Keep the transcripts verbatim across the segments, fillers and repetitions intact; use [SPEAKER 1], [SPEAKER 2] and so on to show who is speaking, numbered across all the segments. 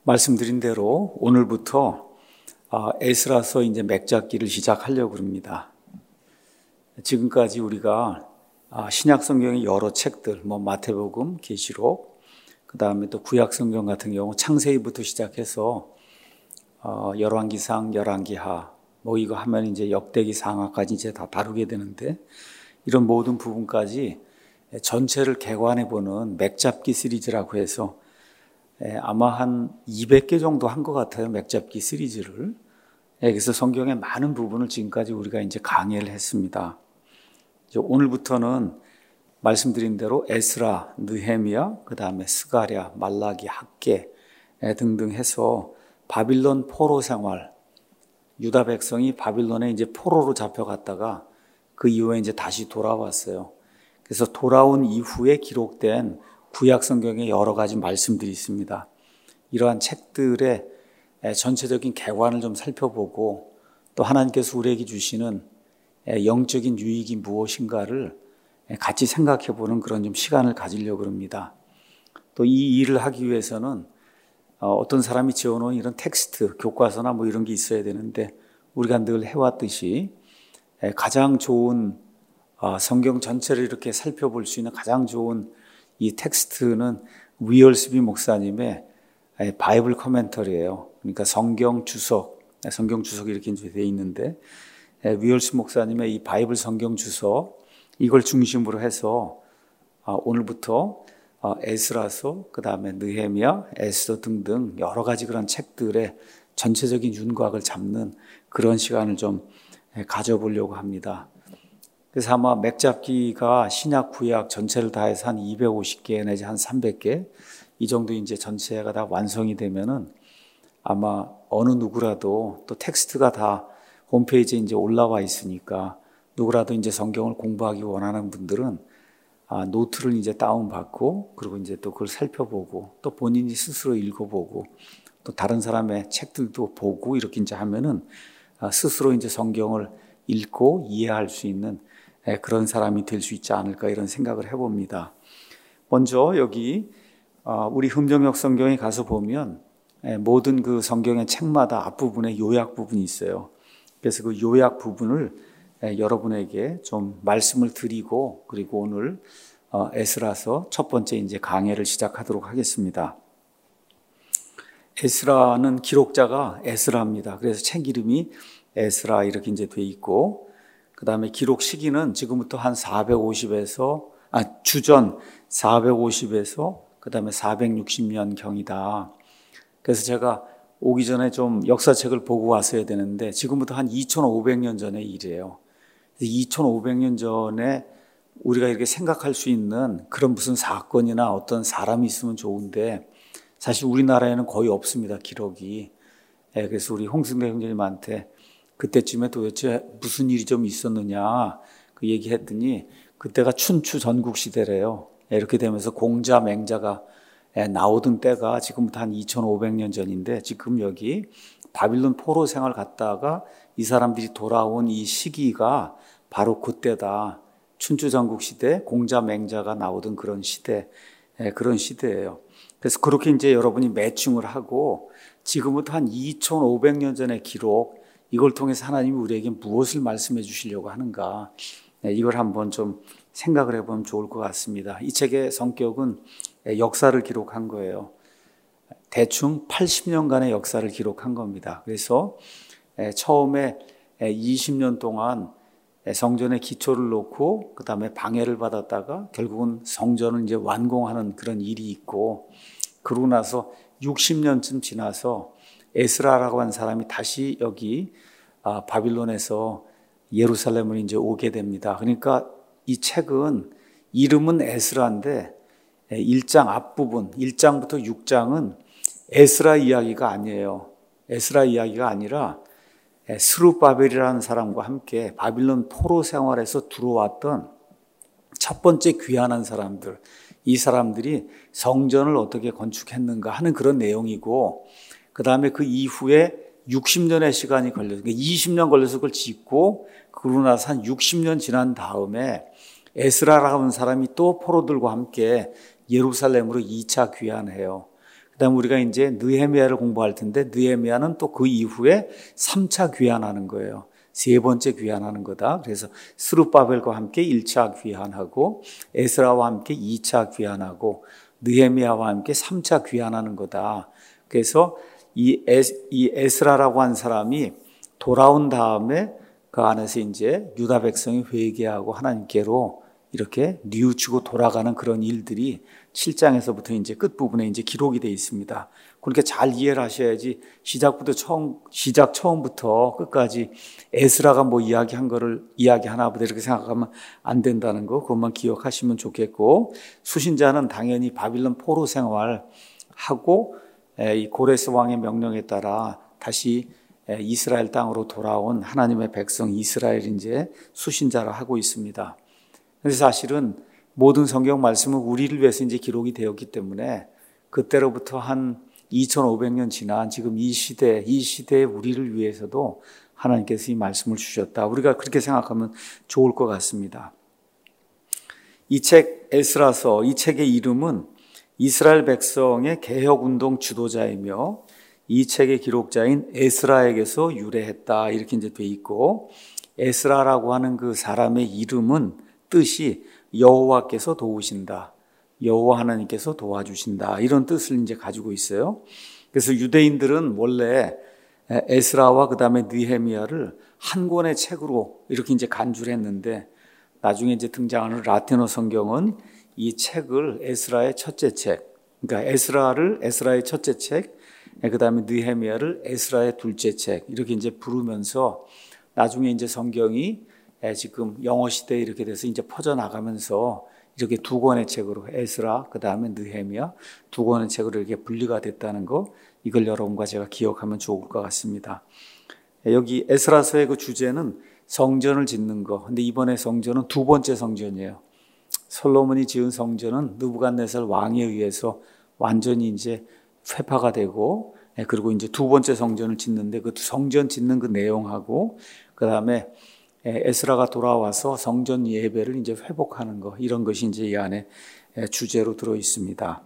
[SPEAKER 1] 말씀드린 대로 오늘부터 에스라서 이제 맥잡기를 시작하려고 합니다. 지금까지 우리가 신약 성경의 여러 책들, 뭐 마태복음, 계시록, 그 다음에 또 구약 성경 같은 경우 창세기부터 시작해서 열왕기상, 열왕기하, 뭐 이거 하면 이제 역대기 상하까지 이제 다 다루게 되는데, 이런 모든 부분까지 전체를 개관해 보는 맥잡기 시리즈라고 해서 아마 한 이백 개 정도 한 것 같아요. 맥잡기 시리즈를. 그래서 성경의 많은 부분을 지금까지 우리가 이제 강의를 했습니다. 이제 오늘부터는 말씀드린 대로 에스라, 느헤미야, 그 다음에 스가랴, 말라기, 학개 등등 해서 바빌론 포로 생활, 유다 백성이 바빌론에 이제 포로로 잡혀갔다가 그 이후에 이제 다시 돌아왔어요. 그래서 돌아온 이후에 기록된 구약 성경의 여러 가지 말씀들이 있습니다. 이러한 책들의 전체적인 개관을 좀 살펴보고 또 하나님께서 우리에게 주시는 영적인 유익이 무엇인가를 같이 생각해 보는 그런 좀 시간을 가지려고 합니다. 또 이 일을 하기 위해서는 어떤 사람이 지어놓은 이런 텍스트, 교과서나 뭐 이런 게 있어야 되는데 우리가 늘 해왔듯이 가장 좋은 성경 전체를 이렇게 살펴볼 수 있는 가장 좋은 이 텍스트는 위얼스비 목사님의 바이블 코멘터리예요. 그러니까 성경 주석, 성경 주석이 이렇게 되어 있는데 위얼스 목사님의 이 바이블 성경 주석 이걸 중심으로 해서 오늘부터 에스라서, 그 다음에 느헤미야, 에스더 등등 여러 가지 그런 책들의 전체적인 윤곽을 잡는 그런 시간을 좀 가져보려고 합니다. 그래서 아마 맥잡기가 신약, 구약 전체를 다 해서 한 이백오십 개 내지 한 삼백 개 이 정도 이제 전체가 다 완성이 되면은 아마 어느 누구라도 또 텍스트가 다 홈페이지에 이제 올라와 있으니까 누구라도 이제 성경을 공부하기 원하는 분들은 아, 노트를 이제 다운받고 그리고 이제 또 그걸 살펴보고 또 본인이 스스로 읽어보고 또 다른 사람의 책들도 보고 이렇게 이제 하면은 아, 스스로 이제 성경을 읽고 이해할 수 있는 그런 사람이 될 수 있지 않을까 이런 생각을 해봅니다. 먼저 여기 우리 흠정역 성경에 가서 보면 모든 그 성경의 책마다 앞부분에 요약 부분이 있어요. 그래서 그 요약 부분을 여러분에게 좀 말씀을 드리고 그리고 오늘 에스라서 첫 번째 이제 강해를 시작하도록 하겠습니다. 에스라는 기록자가 에스라입니다. 그래서 책 이름이 에스라 이렇게 이제 돼 있고, 그 다음에 기록 시기는 지금부터 한 사백오십에서, 아, 주전 사백오십에서 그 다음에 사백육십 년 경이다. 그래서 제가 오기 전에 좀 역사책을 보고 왔어야 되는데 지금부터 한 이천오백 년 전의 일이에요. 이천오백 년 전에 우리가 이렇게 생각할 수 있는 그런 무슨 사건이나 어떤 사람이 있으면 좋은데 사실 우리나라에는 거의 없습니다, 기록이. 그래서 우리 홍승대 형제님한테 그때쯤에 도대체 무슨 일이 좀 있었느냐 그 얘기했더니 그때가 춘추 전국시대래요. 이렇게 되면서 공자, 맹자가 나오던 때가 지금부터 한 이천오백 년 전인데 지금 여기 바빌론 포로 생활 갔다가 이 사람들이 돌아온 이 시기가 바로 그때다. 춘추 전국시대, 공자, 맹자가 나오던 그런 시대, 그런 시대예요. 그래서 그렇게 이제 여러분이 매칭을 하고 지금부터 한 이천오백 년 전의 기록 이걸 통해서 하나님이 우리에게 무엇을 말씀해 주시려고 하는가 이걸 한번 좀 생각을 해보면 좋을 것 같습니다. 이 책의 성격은 역사를 기록한 거예요. 대충 팔십 년간의 역사를 기록한 겁니다. 그래서 처음에 이십 년 동안 성전의 기초를 놓고 그 다음에 방해를 받았다가 결국은 성전을 이제 완공하는 그런 일이 있고 그러고 나서 육십 년쯤 지나서 에스라라고 하는 사람이 다시 여기 바빌론에서 예루살렘을 이제 오게 됩니다. 그러니까 이 책은 이름은 에스라인데 일 장 앞부분, 일 장부터 육 장은 에스라 이야기가 아니에요. 에스라 이야기가 아니라 스룹바벨이라는 사람과 함께 바빌론 포로 생활에서 들어왔던 첫 번째 귀환한 사람들, 이 사람들이 성전을 어떻게 건축했는가 하는 그런 내용이고 그 다음에 그 이후에 육십 년의 시간이 걸려서 그러니까 이십 년 걸려서 그걸 짓고 그러고 나서 한 육십 년 지난 다음에 에스라라고 하는 사람이 또 포로들과 함께 예루살렘으로 이 차 귀환해요. 그다음에 우리가 이제 느헤미야를 공부할 텐데 느헤미야는 또 그 이후에 삼 차 귀환하는 거예요. 세 번째 귀환하는 거다. 그래서 스룹바벨과 함께 일 차 귀환하고 에스라와 함께 이 차 귀환하고 느헤미야와 함께 삼 차 귀환하는 거다. 그래서 이, 에스, 이 에스라라고 한 사람이 돌아온 다음에 그 안에서 이제 유다 백성이 회개하고 하나님께로 이렇게 뉘우치고 돌아가는 그런 일들이 칠 장에서부터 이제 끝부분에 이제 기록이 되어 있습니다. 그러니까 잘 이해를 하셔야지 시작부터 처음, 시작 처음부터 끝까지 에스라가 뭐 이야기한 거를 이야기하나 보다 이렇게 생각하면 안 된다는 거, 그것만 기억하시면 좋겠고, 수신자는 당연히 바빌론 포로 생활하고 이 고레스 왕의 명령에 따라 다시 이스라엘 땅으로 돌아온 하나님의 백성 이스라엘 이제 수신자를 하고 있습니다. 그래서 사실은 모든 성경 말씀은 우리를 위해서 이제 기록이 되었기 때문에 그때로부터 한 이천오백 년 지난 지금 이 시대, 이 시대의 우리를 위해서도 하나님께서 이 말씀을 주셨다. 우리가 그렇게 생각하면 좋을 것 같습니다. 이 책 에스라서, 이 책의 이름은 이스라엘 백성의 개혁운동 주도자이며 이 책의 기록자인 에스라에게서 유래했다. 이렇게 이제 돼 있고, 에스라라고 하는 그 사람의 이름은 뜻이 여호와께서 도우신다. 여호와 하나님께서 도와주신다. 이런 뜻을 이제 가지고 있어요. 그래서 유대인들은 원래 에스라와 그 다음에 느헤미야를 한 권의 책으로 이렇게 이제 간주를 했는데 나중에 이제 등장하는 라틴어 성경은 이 책을 에스라의 첫째 책, 그러니까 에스라를 에스라의 첫째 책, 그 다음에 느헤미야를 에스라의 둘째 책 이렇게 이제 부르면서 나중에 이제 성경이 지금 영어 시대에 이렇게 돼서 이제 퍼져 나가면서 이렇게 두 권의 책으로 에스라 그 다음에 느헤미야 두 권의 책으로 이렇게 분리가 됐다는 거, 이걸 여러분과 제가 기억하면 좋을 것 같습니다. 여기 에스라서의 그 주제는 성전을 짓는 거. 근데 이번에 성전은 두 번째 성전이에요. 솔로몬이 지은 성전은 느부갓네살 왕에 의해서 완전히 이제 회파가 되고, 그리고 이제 두 번째 성전을 짓는데 그 성전 짓는 그 내용하고 그 다음에 에스라가 돌아와서 성전 예배를 이제 회복하는 거, 이런 것이 이제 이 안에 주제로 들어 있습니다.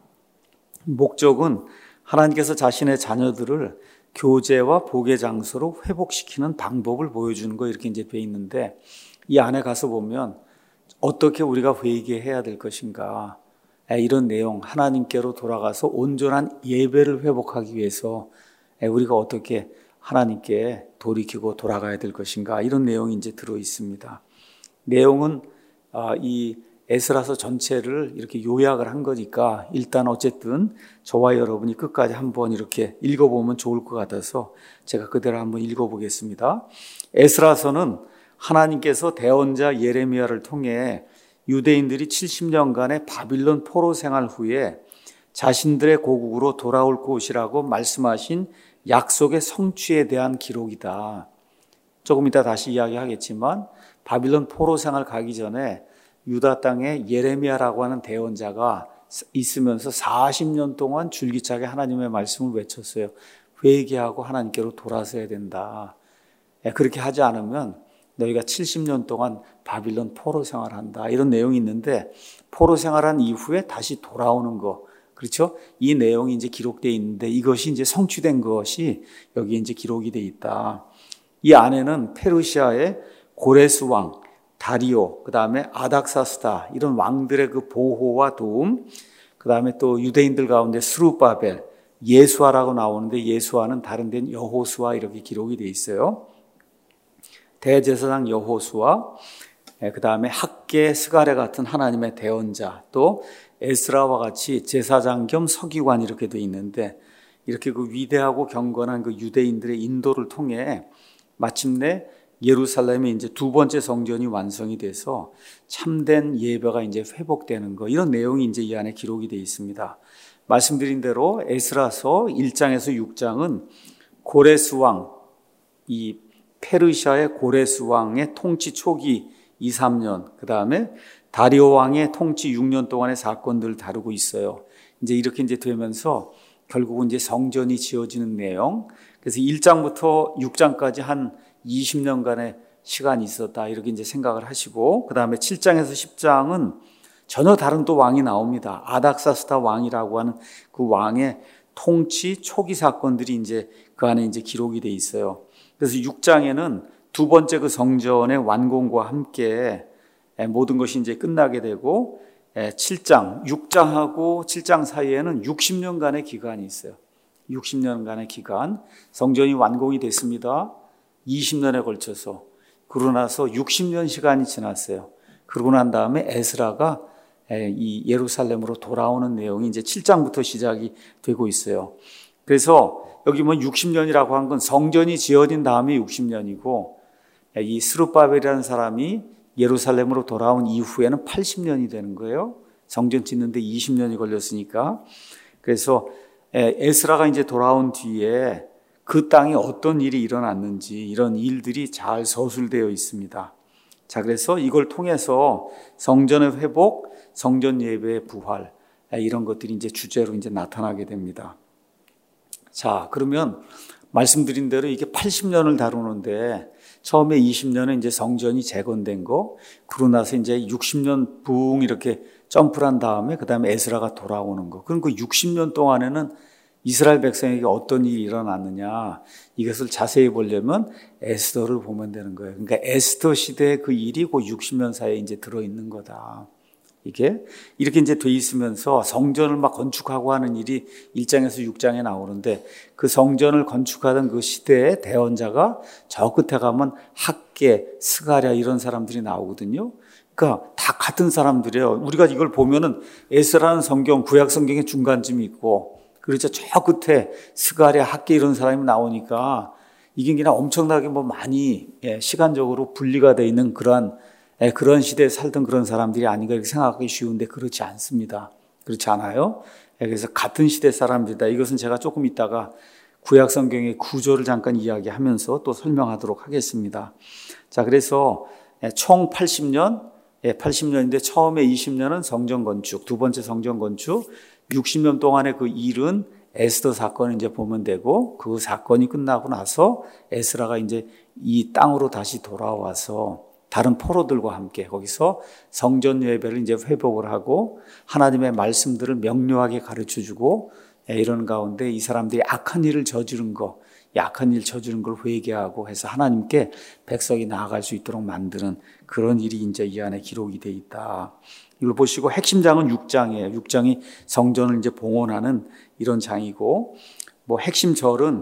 [SPEAKER 1] 목적은 하나님께서 자신의 자녀들을 교제와 복의 장소로 회복시키는 방법을 보여주는 거, 이렇게 이제 돼 있는데 이 안에 가서 보면 어떻게 우리가 회개해야 될 것인가, 이런 내용, 하나님께로 돌아가서 온전한 예배를 회복하기 위해서 우리가 어떻게 하나님께 돌이키고 돌아가야 될 것인가, 이런 내용이 이제 들어 있습니다. 내용은 이 에스라서 전체를 이렇게 요약을 한 거니까 일단 어쨌든 저와 여러분이 끝까지 한번 이렇게 읽어보면 좋을 것 같아서 제가 그대로 한번 읽어보겠습니다. 에스라서는 하나님께서 대언자 예레미야를 통해 유대인들이 칠십 년간의 바빌론 포로 생활 후에 자신들의 고국으로 돌아올 곳이라고 말씀하신 약속의 성취에 대한 기록이다. 조금 이따 다시 이야기하겠지만 바빌론 포로 생활 가기 전에 유다 땅에 예레미야라고 하는 대언자가 있으면서 사십 년 동안 줄기차게 하나님의 말씀을 외쳤어요. 회개하고 하나님께로 돌아서야 된다. 그렇게 하지 않으면 너희가 칠십 년 동안 바빌론 포로 생활한다. 이런 내용이 있는데 포로 생활한 이후에 다시 돌아오는 거, 그렇죠? 이 내용이 이제 기록되어 있는데 이것이 이제 성취된 것이 여기 이제 기록이 되어 있다. 이 안에는 페르시아의 고레스 왕, 다리오, 그 다음에 아닥사스다, 이런 왕들의 그 보호와 도움, 그 다음에 또 유대인들 가운데 스룹바벨, 예수아라고 나오는데 예수아는 다른 데는 여호수아 이렇게 기록이 되어 있어요. 대제사장 여호수아, 그 다음에 학계 스가랴 같은 하나님의 대언자, 또 에스라와 같이 제사장 겸 서기관 이렇게 되어 있는데 이렇게 그 위대하고 경건한 그 유대인들의 인도를 통해 마침내 예루살렘의 이제 두 번째 성전이 완성이 돼서 참된 예배가 이제 회복되는 거, 이런 내용이 이제 이 안에 기록이 되어 있습니다. 말씀드린 대로 에스라서 일 장에서 육 장은 고레스 왕, 이 페르시아의 고레스 왕의 통치 초기 이, 삼 년, 그 다음에 다리오 왕의 통치 육 년 동안의 사건들을 다루고 있어요. 이제 이렇게 이제 되면서 결국은 이제 성전이 지어지는 내용. 그래서 일 장부터 육 장까지 한 이십 년간의 시간이 있었다. 이렇게 이제 생각을 하시고, 그 다음에 칠 장에서 십 장은 전혀 다른 또 왕이 나옵니다. 아닥사스다 왕이라고 하는 그 왕의 통치 초기 사건들이 이제 그 안에 이제 기록이 돼 있어요. 그래서 육 장에는 두 번째 그 성전의 완공과 함께 모든 것이 이제 끝나게 되고, 칠 장, 육 장하고 칠 장 사이에는 육십 년간의 기간이 있어요. 육십 년간의 기간, 성전이 완공이 됐습니다. 이십 년에 걸쳐서. 그러고 나서 육십 년 시간이 지났어요. 그러고 난 다음에 에스라가 이 예루살렘으로 돌아오는 내용이 이제 칠 장부터 시작이 되고 있어요. 그래서 여기 뭐 육십 년이라고 한 건 성전이 지어진 다음에 육십 년이고, 이 스룹바벨이라는 사람이 예루살렘으로 돌아온 이후에는 팔십 년이 되는 거예요. 성전 짓는데 이십 년이 걸렸으니까. 그래서 에스라가 이제 돌아온 뒤에 그 땅에 어떤 일이 일어났는지 이런 일들이 잘 서술되어 있습니다. 자, 그래서 이걸 통해서 성전의 회복, 성전 예배의 부활, 이런 것들이 이제 주제로 이제 나타나게 됩니다. 자, 그러면 말씀드린 대로 이게 팔십 년을 다루는데 처음에 이십 년은 이제 성전이 재건된 거, 그러고 나서 이제 육십 년 붕 이렇게 점프를 한 다음에 그 다음에 에스라가 돌아오는 거. 그럼 그 육십 년 동안에는 이스라엘 백성에게 어떤 일이 일어났느냐, 이것을 자세히 보려면 에스더를 보면 되는 거예요. 그러니까 에스더 시대의 그 일이 그 육십 년 사이에 이제 들어있는 거다. 이게 이렇게 이제 돼 있으면서 성전을 막 건축하고 하는 일이 일 장에서 육 장에 나오는데, 그 성전을 건축하던 그 시대의 대원자가 저 끝에 가면 학계, 스가랴 이런 사람들이 나오거든요. 그러니까 다 같은 사람들이에요. 우리가 이걸 보면은 에스라는 성경, 구약 성경의 중간쯤이 있고, 그렇죠. 저 끝에 스가랴, 학계 이런 사람이 나오니까 이게 그냥 엄청나게 뭐 많이 시간적으로 분리가 돼 있는 그러한 그런 시대에 살던 그런 사람들이 아닌가 이렇게 생각하기 쉬운데 그렇지 않습니다. 그렇지 않아요? 그래서 같은 시대 사람들이다. 이것은 제가 조금 이따가 구약 성경의 구조를 잠깐 이야기하면서 또 설명하도록 하겠습니다. 자, 그래서 총 팔십 년, 팔십 년인데 처음에 이십 년은 성전 건축, 두 번째 성전 건축, 육십 년 동안의 그 일은 에스더 사건을 이제 보면 되고, 그 사건이 끝나고 나서 에스라가 이제 이 땅으로 다시 돌아와서 다른 포로들과 함께 거기서 성전 예배를 이제 회복을 하고 하나님의 말씀들을 명료하게 가르쳐 주고, 이런 가운데 이 사람들이 악한 일을 저지른 거, 이 악한 일 저지른 걸 회개하고 해서 하나님께 백성이 나아갈 수 있도록 만드는 그런 일이 이제 이 안에 기록이 돼 있다. 이걸 보시고 핵심장은 육 장이에요. 육 장이 성전을 이제 봉헌하는 이런 장이고, 뭐 핵심 절은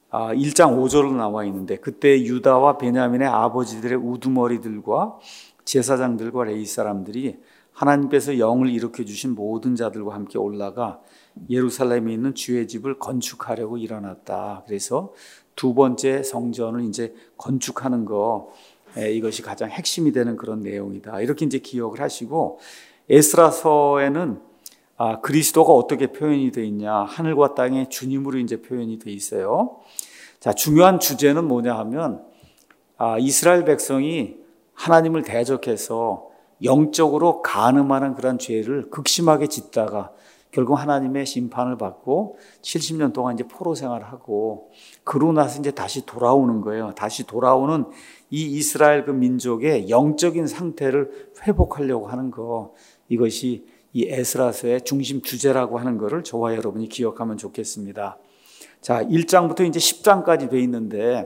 [SPEAKER 1] 일 장 오 절로 나와 있는데, 그때 유다와 베냐민의 아버지들의 우두머리들과 제사장들과 레위 사람들이 하나님께서 영을 일으켜 주신 모든 자들과 함께 올라가 예루살렘에 있는 주의 집을 건축하려고 일어났다. 그래서 두 번째 성전을 이제 건축하는 거, 이것이 가장 핵심이 되는 그런 내용이다. 이렇게 이제 기억을 하시고, 에스라서에는 아, 그리스도가 어떻게 표현이 되어 있냐, 하늘과 땅의 주님으로 이제 표현이 되어 있어요. 자, 중요한 주제는 뭐냐 하면, 아, 이스라엘 백성이 하나님을 대적해서 영적으로 간음하는 그런 죄를 극심하게 짓다가 결국 하나님의 심판을 받고 칠십 년 동안 이제 포로 생활을 하고, 그러고 나서 이제 다시 돌아오는 거예요. 다시 돌아오는 이 이스라엘 그 민족의 영적인 상태를 회복하려고 하는 거, 이것이 이 에스라서의 중심 주제라고 하는 것을 저와 여러분이 기억하면 좋겠습니다. 자, 일 장부터 이제 십 장까지 돼 있는데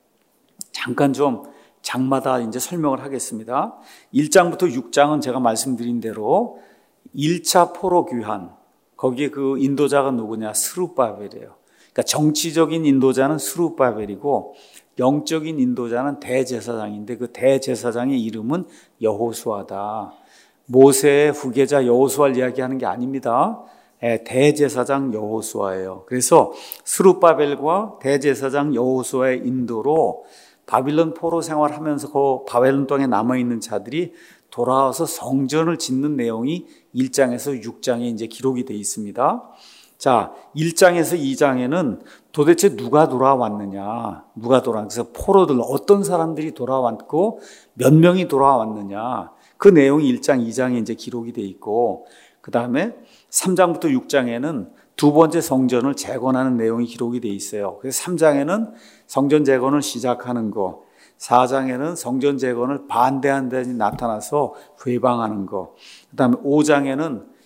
[SPEAKER 1] 잠깐 좀 장마다 이제 설명을 하겠습니다. 일 장부터 육 장은 제가 말씀드린 대로 일 차 포로 귀환, 거기에 그 인도자가 누구냐? 스룹바벨이에요. 그러니까 정치적인 인도자는 스룹바벨이고 영적인 인도자는 대제사장인데, 그 대제사장의 이름은 여호수아다. 모세의 후계자 여호수아를 이야기하는 게 아닙니다. 대제사장 여호수아예요. 그래서 스룹바벨과 대제사장 여호수아의 인도로 바빌론 포로 생활하면서 그 바벨론 땅에 남아있는 자들이 돌아와서 성전을 짓는 내용이 일 장에서 육 장에 이제 기록이 되어 있습니다. 자, 일 장에서 이 장에는 도대체 누가 돌아왔느냐, 누가 돌아왔느냐, 그래서 포로들 어떤 사람들이 돌아왔고 몇 명이 돌아왔느냐, 그 내용이 일 장, 이 장에 이제 기록이 되어 있고, 그 다음에 삼 장부터 육 장에는 두 번째 성전을 재건하는 내용이 기록이 되어 있어요. 그래서 삼 장에는 성전 재건을 시작하는 거, 사 장에는 성전 재건을 반대하는 데 나타나서 회방하는 거, 그 다음에 오 장에는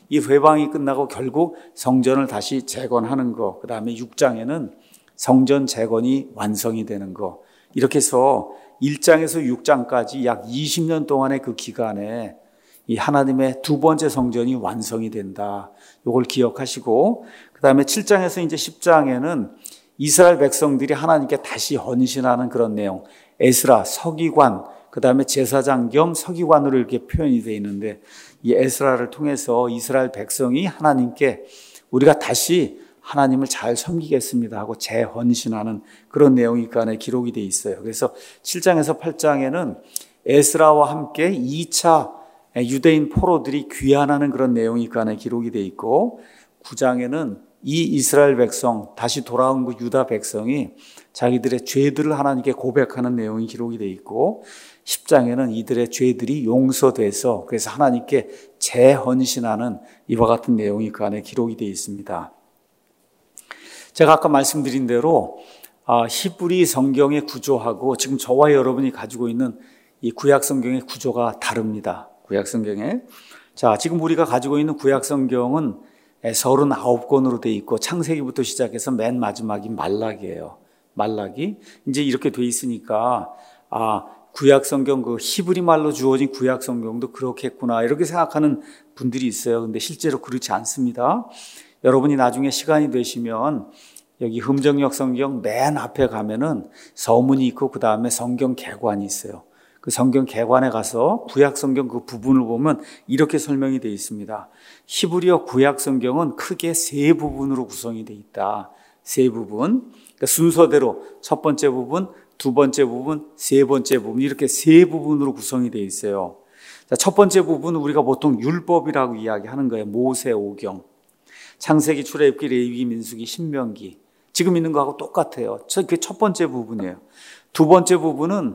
[SPEAKER 1] 이 회방이 끝나고 결국 성전을 다시 재건하는 거, 그 다음에 육 장에는 성전 재건이 완성이 되는 거, 이렇게 해서 일 장에서 육 장까지 약 이십 년 동안의 그 기간에 이 하나님의 두 번째 성전이 완성이 된다. 이걸 기억하시고, 그 다음에 칠 장에서 이제 십 장에는 이스라엘 백성들이 하나님께 다시 헌신하는 그런 내용, 에스라, 서기관, 그 다음에 제사장 겸 서기관으로 이렇게 표현이 되어 있는데, 이 에스라를 통해서 이스라엘 백성이 하나님께 우리가 다시 하나님을 잘 섬기겠습니다 하고 재헌신하는 그런 내용이 그 안에 기록이 되어 있어요. 그래서 칠 장에서 팔 장에는 에스라와 함께 이 차 유대인 포로들이 귀환하는 그런 내용이 그 안에 기록이 되어 있고, 구 장에는 이 이스라엘 백성, 다시 돌아온 그 유다 백성이 자기들의 죄들을 하나님께 고백하는 내용이 기록이 되어 있고, 십 장에는 이들의 죄들이 용서돼서 그래서 하나님께 재헌신하는 이와 같은 내용이 그 안에 기록이 되어 있습니다. 제가 아까 말씀드린 대로 히브리 성경의 구조하고 지금 저와 여러분이 가지고 있는 이 구약 성경의 구조가 다릅니다. 구약 성경에. 자, 지금 우리가 가지고 있는 구약 성경은 서른아홉 권으로 되어 있고 창세기부터 시작해서 맨 마지막이 말라기예요. 말라기. 이제 이렇게 되어 있으니까 아, 구약 성경 그 히브리 말로 주어진 구약 성경도 그렇겠구나 이렇게 생각하는 분들이 있어요. 근데 실제로 그렇지 않습니다. 여러분이 나중에 시간이 되시면 여기 흠정역 성경 맨 앞에 가면은 서문이 있고 그 다음에 성경 개관이 있어요. 그 성경 개관에 가서 구약 성경 그 부분을 보면 이렇게 설명이 되어 있습니다. 히브리어 구약 성경은 크게 세 부분으로 구성이 되어 있다. 세 부분. 그러니까 순서대로 첫 번째 부분, 두 번째 부분, 세 번째 부분 이렇게 세 부분으로 구성이 되어 있어요. 자, 첫 번째 부분은 우리가 보통 율법이라고 이야기하는 거예요. 모세오경. 창세기, 출애굽기, 레위기, 민수기, 신명기. 지금 있는 거하고 똑같아요. 그게 첫 번째 부분이에요. 두 번째 부분은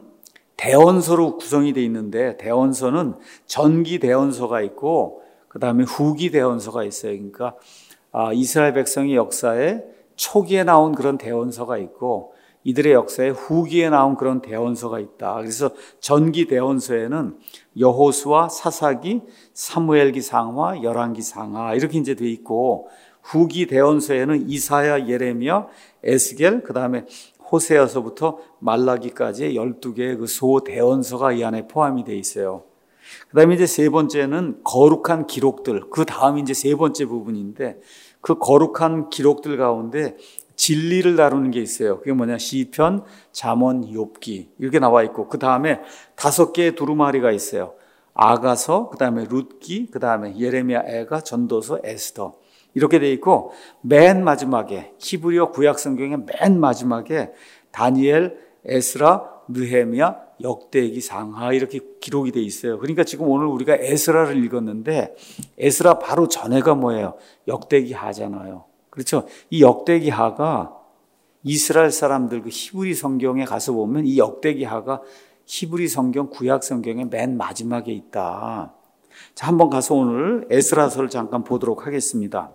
[SPEAKER 1] 대언서로 구성이 되어 있는데 대언서는 전기 대언서가 있고 그 다음에 후기 대언서가 있어요. 그러니까 이스라엘 백성의 역사에 초기에 나온 그런 대언서가 있고 이들의 역사에 후기에 나온 그런 대언서가 있다. 그래서 전기 대언서에는 여호수아, 사사기, 사무엘기 상하, 열왕기 상하 이렇게 이제 돼 있고 후기 대언서에는 이사야, 예레미야, 에스겔, 그 다음에 호세아서부터 말라기까지의 열두 개의 그 소대언서가 이 안에 포함이 되어 있어요. 그 다음에 이제 세 번째는 거룩한 기록들, 그 다음이 이제 세 번째 부분인데 그 거룩한 기록들 가운데 진리를 다루는 게 있어요. 그게 뭐냐, 시편, 잠언, 욥기 이렇게 나와 있고 그 다음에 다섯 개의 두루마리가 있어요. 아가서, 그 다음에 룻기, 그 다음에 예레미야, 애가, 전도서, 에스더 이렇게 돼 있고 맨 마지막에 히브리어 구약 성경의 맨 마지막에 다니엘, 에스라, 느헤미야, 역대기, 상하 이렇게 기록이 돼 있어요. 그러니까 지금 오늘 우리가 에스라를 읽었는데 에스라 바로 전에가 뭐예요? 역대기 하잖아요. 그렇죠? 이 역대기 하가 이스라엘 사람들 그 히브리 성경에 가서 보면 이 역대기 하가 히브리 성경 구약 성경의 맨 마지막에 있다. 자, 한번 가서 오늘 에스라서를 잠깐 보도록 하겠습니다.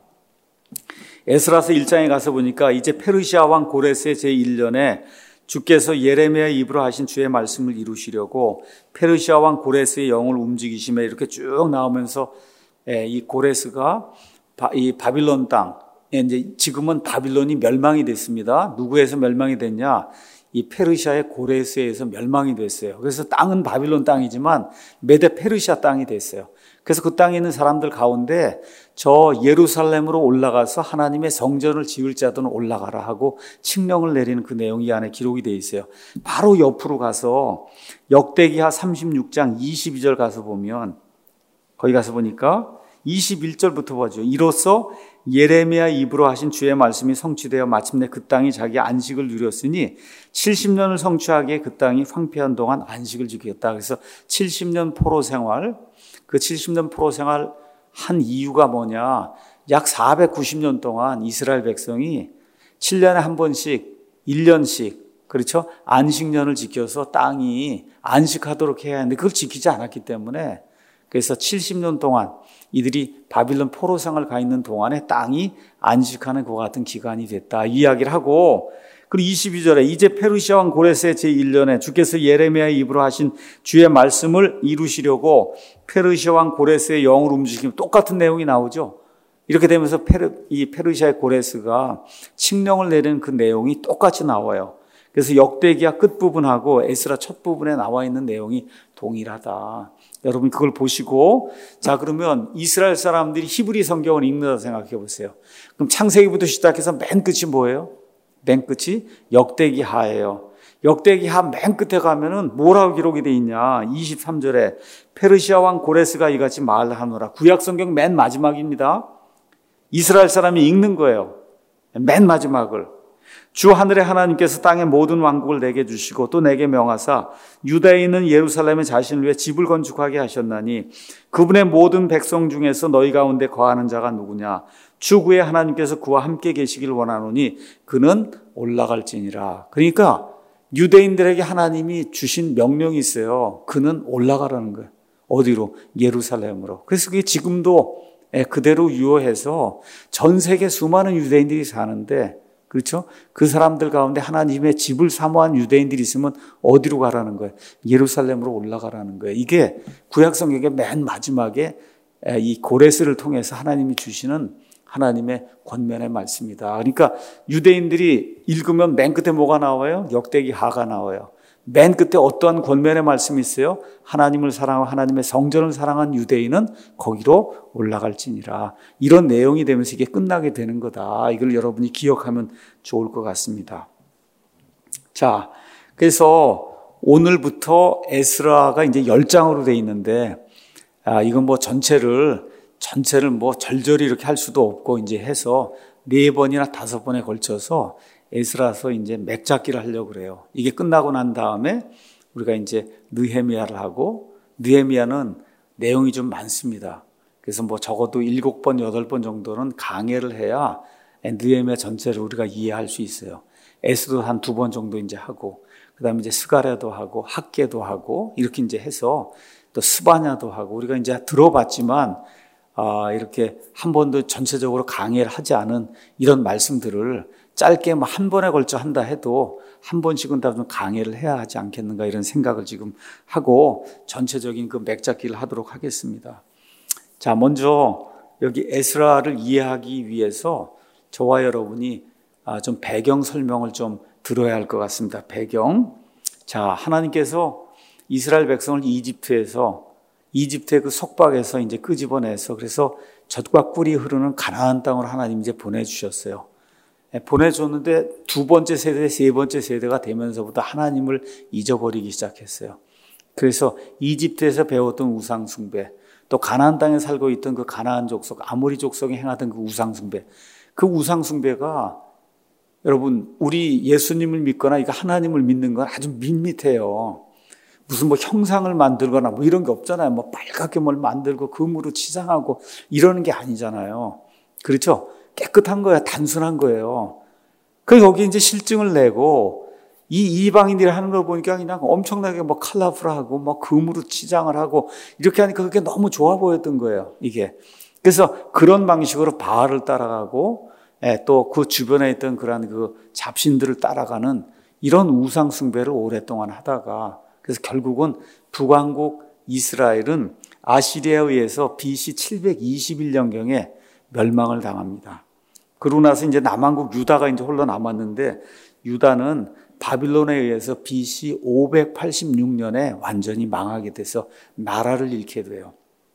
[SPEAKER 1] 에스라서 일 장에 가서 보니까 이제 페르시아 왕 고레스의 제일 년에 주께서 예레미야 입으로 하신 주의 말씀을 이루시려고 페르시아 왕 고레스의 영을 움직이시며 이렇게 쭉 나오면서 이 고레스가 이 바빌론 땅, 이제 지금은 바빌론이 멸망이 됐습니다. 누구에서 멸망이 됐냐? 이 페르시아의 고레스에 의해서 멸망이 됐어요. 그래서 땅은 바빌론 땅이지만 메데 페르시아 땅이 됐어요. 그래서 그 땅에 있는 사람들 가운데 저 예루살렘으로 올라가서 하나님의 성전을 지을 자들은 올라가라 하고 칙령을 내리는 그 내용이 이 안에 기록이 되어 있어요. 바로 옆으로 가서 역대기하 삼십육 장 이십이 절 가서 보면 거기 가서 보니까 이십일 절부터 보죠. 이로써 예레미야 입으로 하신 주의 말씀이 성취되어 마침내 그 땅이 자기 안식을 누렸으니 칠십 년을 성취하기에 그 땅이 황폐한 동안 안식을 지켰다. 그래서 칠십 년 포로 생활, 그 칠십 년 포로 생활 한 이유가 뭐냐? 약 사백구십 년 동안 이스라엘 백성이 칠 년에 한 번씩, 일 년씩, 그렇죠? 안식년을 지켜서 땅이 안식하도록 해야 하는데 그걸 지키지 않았기 때문에 그래서 칠십 년 동안 이들이 바빌론 포로 생활을 가 있는 동안에 땅이 안식하는 그와 같은 기간이 됐다. 이 이야기를 하고 그리고 이십이 절에 이제 페르시아 왕 고레스의 제일 년에 주께서 예레미야의 입으로 하신 주의 말씀을 이루시려고 페르시아 왕 고레스의 영을 움직이면 똑같은 내용이 나오죠. 이렇게 되면서 페르, 이 페르시아의 고레스가 칙령을 내리는 그 내용이 똑같이 나와요. 그래서 역대기야 끝부분하고 에스라 첫 부분에 나와 있는 내용이 동일하다. 여러분 그걸 보시고, 자 그러면 이스라엘 사람들이 히브리 성경을 읽는다 생각해 보세요. 그럼 창세기부터 시작해서 맨 끝이 뭐예요? 맨 끝이 역대기 하예요. 역대기 하 맨 끝에 가면은 뭐라고 기록이 돼 있냐? 이십삼 절에 페르시아 왕 고레스가 이같이 말하노라. 구약 성경 맨 마지막입니다. 이스라엘 사람이 읽는 거예요. 맨 마지막을. 주 하늘의 하나님께서 땅의 모든 왕국을 내게 주시고 또 내게 명하사 유다에 있는 예루살렘에 자신을 위해 집을 건축하게 하셨나니 그분의 모든 백성 중에서 너희 가운데 거하는 자가 누구냐? 주 그의 하나님께서 그와 함께 계시길 원하노니 그는 올라갈지니라. 그러니까 유대인들에게 하나님이 주신 명령이 있어요. 그는 올라가라는 거예요. 어디로? 예루살렘으로. 그래서 그게 지금도 그대로 유효해서 전 세계 수많은 유대인들이 사는데, 그렇죠? 그 사람들 가운데 하나님의 집을 사모한 유대인들이 있으면 어디로 가라는 거예요? 예루살렘으로 올라가라는 거예요. 이게 구약 성경의 맨 마지막에 이 고레스를 통해서 하나님이 주시는 하나님의 권면의 말씀이다. 그러니까 유대인들이 읽으면 맨 끝에 뭐가 나와요? 역대기 하가 나와요. 맨 끝에 어떠한 권면의 말씀이 있어요? 하나님을 사랑하고 하나님의 성전을 사랑한 유대인은 거기로 올라갈지니라. 이런 내용이 되면서 이게 끝나게 되는 거다. 이걸 여러분이 기억하면 좋을 것 같습니다. 자, 그래서 오늘부터 에스라가 이제 열 장으로 돼 있는데, 아, 이건 뭐 전체를 전체를 뭐 절절히 이렇게 할 수도 없고 이제 해서 네 번이나 다섯 번에 걸쳐서 에스라서 이제 맥잡기를 하려고 그래요. 이게 끝나고 난 다음에 우리가 이제 느헤미야를 하고, 느헤미야는 내용이 좀 많습니다. 그래서 뭐 적어도 일곱 번, 여덟 번 정도는 강해를 해야 느헤미야 전체를 우리가 이해할 수 있어요. 에스도 한 두 번 정도 이제 하고, 그 다음에 이제 스가랴도 하고, 학계도 하고, 이렇게 이제 해서 또 스바냐도 하고, 우리가 이제 들어봤지만, 아, 이렇게 한 번도 전체적으로 강해를 하지 않은 이런 말씀들을 짧게 뭐 한 번에 걸쳐 한다 해도 한 번씩은 다 좀 강해를 해야 하지 않겠는가 이런 생각을 지금 하고 전체적인 그 맥잡기를 하도록 하겠습니다. 자, 먼저 여기 에스라를 이해하기 위해서 저와 여러분이 좀 배경 설명을 좀 들어야 할 것 같습니다. 배경. 자, 하나님께서 이스라엘 백성을 이집트에서 이집트의 그 속박에서 이제 끄집어내서 그래서 젖과 꿀이 흐르는 가나안 땅으로 하나님 이제 보내주셨어요. 보내줬는데 두 번째 세대, 세 번째 세대가 되면서부터 하나님을 잊어버리기 시작했어요. 그래서 이집트에서 배웠던 우상숭배, 또 가나안 땅에 살고 있던 그 가나안 족속, 아모리 족속이 행하던 그 우상숭배, 그 우상숭배가 여러분 우리 예수님을 믿거나 이거 하나님을 믿는 건 아주 밋밋해요. 무슨 뭐 형상을 만들거나 뭐 이런 게 없잖아요. 뭐 빨갛게 뭘 만들고 금으로 치장하고 이러는 게 아니잖아요. 그렇죠? 깨끗한 거야. 단순한 거예요. 그래서 여기 이제 실증을 내고 이 이방인들이 하는 걸 보니까 그냥 엄청나게 뭐 컬러풀하고 뭐 금으로 치장을 하고 이렇게 하니까 그게 너무 좋아 보였던 거예요. 이게. 그래서 그런 방식으로 바알을 따라가고 또 그 주변에 있던 그런 그 잡신들을 따라가는 이런 우상 숭배를 오랫동안 하다가 그래서 결국은 북왕국 이스라엘은 아시리아에 의해서 비씨 칠백이십일 년경에 멸망을 당합니다. 그러고 나서 이제 남왕국 유다가 이제 홀로 남았는데 유다는 바빌론에 의해서 비씨 오백팔십육 년에 완전히 망하게 돼서 나라를 잃게 돼요.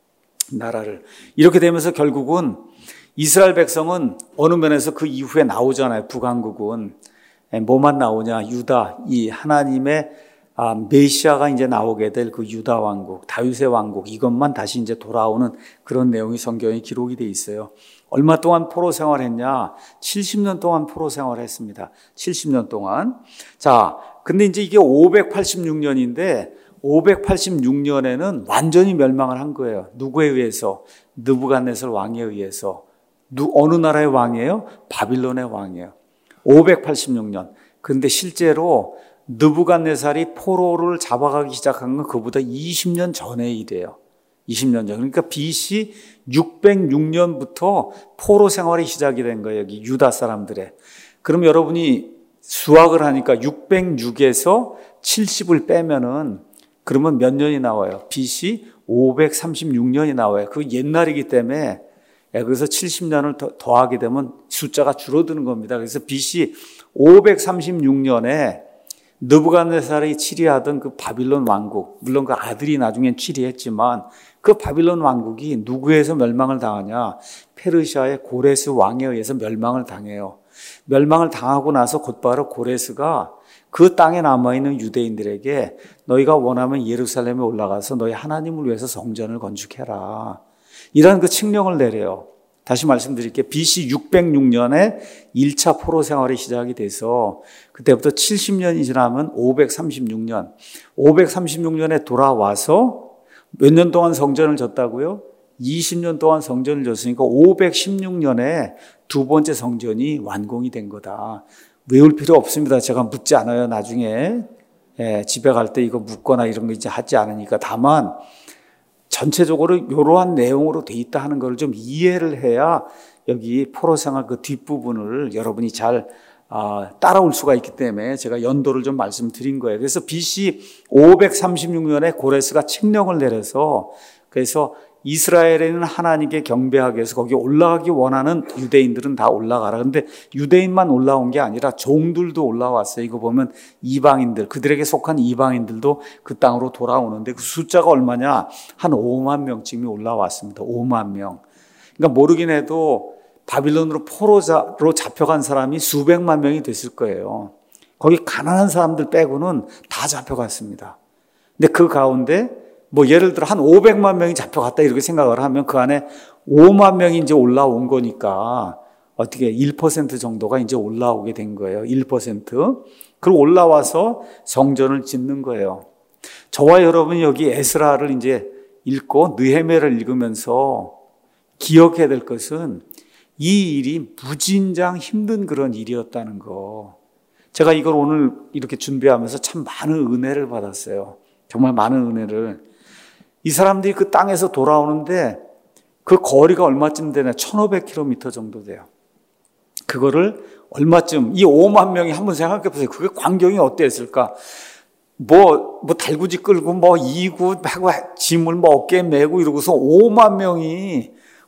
[SPEAKER 1] 나라를. 이렇게 되면서 결국은 이스라엘 백성은 어느 면에서 그 이후에 나오잖아요. 북왕국은. 뭐만 나오냐? 유다, 이 하나님의 아, 메시아가 이제 나오게 될 그 유다 왕국, 다윗의 왕국, 이것만 다시 이제 돌아오는 그런 내용이 성경에 기록이 돼 있어요. 얼마 동안 포로 생활했냐? 칠십 년 동안 포로 생활했습니다. 칠십 년 동안. 자, 근데 이제 이게 오백팔십육 년인데 오백팔십육 년에는 완전히 멸망을 한 거예요. 누구에 의해서? 느부갓네살 왕에 의해서. 누, 어느 나라의 왕이에요? 바빌론의 왕이에요. 오백팔십육 년. 근데 실제로 느부갓네살이 포로를 잡아가기 시작한 건 그보다 이십 년 전의 일이에요. 이십 년 전. 그러니까 비씨 육백육 년부터 포로 생활이 시작이 된 거예요. 여기 유다 사람들의. 그럼 여러분이 수학을 하니까 육백육에서 칠십을 빼면은 그러면 몇 년이 나와요? 비씨 오백삼십육 년이 나와요. 그 옛날이기 때문에 그래서 칠십 년을 더, 더하게 되면 숫자가 줄어드는 겁니다. 그래서 비씨 오백삼십육 년에 느부갓네살이 치리하던 그 바빌론 왕국, 물론 그 아들이 나중엔 치리했지만 그 바빌론 왕국이 누구에서 멸망을 당하냐? 페르시아의 고레스 왕에 의해서 멸망을 당해요. 멸망을 당하고 나서 곧바로 고레스가 그 땅에 남아있는 유대인들에게 너희가 원하면 예루살렘에 올라가서 너희 하나님을 위해서 성전을 건축해라. 이런 그 칙령을 내려요. 다시 말씀드릴게요. 비씨 육백육 년에 일 차 포로 생활이 시작이 돼서 그때부터 칠십 년이 지나면 오백삼십육 년. 오백삼십육 년에 돌아와서 몇 년 동안 성전을 졌다고요? 이십 년 동안 성전을 졌으니까 오백십육 년에 두 번째 성전이 완공이 된 거다. 외울 필요 없습니다. 제가 묻지 않아요. 나중에 예, 집에 갈 때 이거 묻거나 이런 거 이제 하지 않으니까. 다만 전체적으로 이러한 내용으로 돼 있다 하는 걸 좀 이해를 해야 여기 포로 생활 그 뒷부분을 여러분이 잘 아, 따라올 수가 있기 때문에 제가 연도를 좀 말씀드린 거예요. 그래서 비씨 오백삼십육 년에 고레스가 칙령을 내려서 그래서 이스라엘에는 하나님께 경배하기 위해서 거기 올라가기 원하는 유대인들은 다 올라가라. 그런데 유대인만 올라온 게 아니라 종들도 올라왔어요. 이거 보면 이방인들, 그들에게 속한 이방인들도 그 땅으로 돌아오는데 그 숫자가 얼마냐? 한 오만 명쯤이 올라왔습니다. 오만 명. 그러니까 모르긴 해도 바빌론으로 포로로 잡혀간 사람이 수백만 명이 됐을 거예요. 거기 가난한 사람들 빼고는 다 잡혀갔습니다. 근데 그 가운데 뭐 예를 들어 한 오백만 명이 잡혀갔다 이렇게 생각을 하면 그 안에 오만 명이 이제 올라온 거니까 어떻게 일 퍼센트 정도가 이제 올라오게 된 거예요. 일 퍼센트. 그리고 올라와서 성전을 짓는 거예요. 저와 여러분이 여기 에스라를 이제 읽고 느헤미야를 읽으면서 기억해야 될 것은 이 일이 무진장 힘든 그런 일이었다는 거. 제가 이걸 오늘 이렇게 준비하면서 참 많은 은혜를 받았어요. 정말 많은 은혜를. 이 사람들이 그 땅에서 돌아오는데 그 거리가 얼마쯤 되나? 천오백 킬로미터 정도 돼요. 그거를 얼마쯤, 이 오만 명이 한번 생각해 보세요. 그게 광경이 어땠을까? 뭐, 뭐 달구지 끌고 뭐 이구 하고 짐을 뭐 어깨에 메고 이러고서 오만 명이,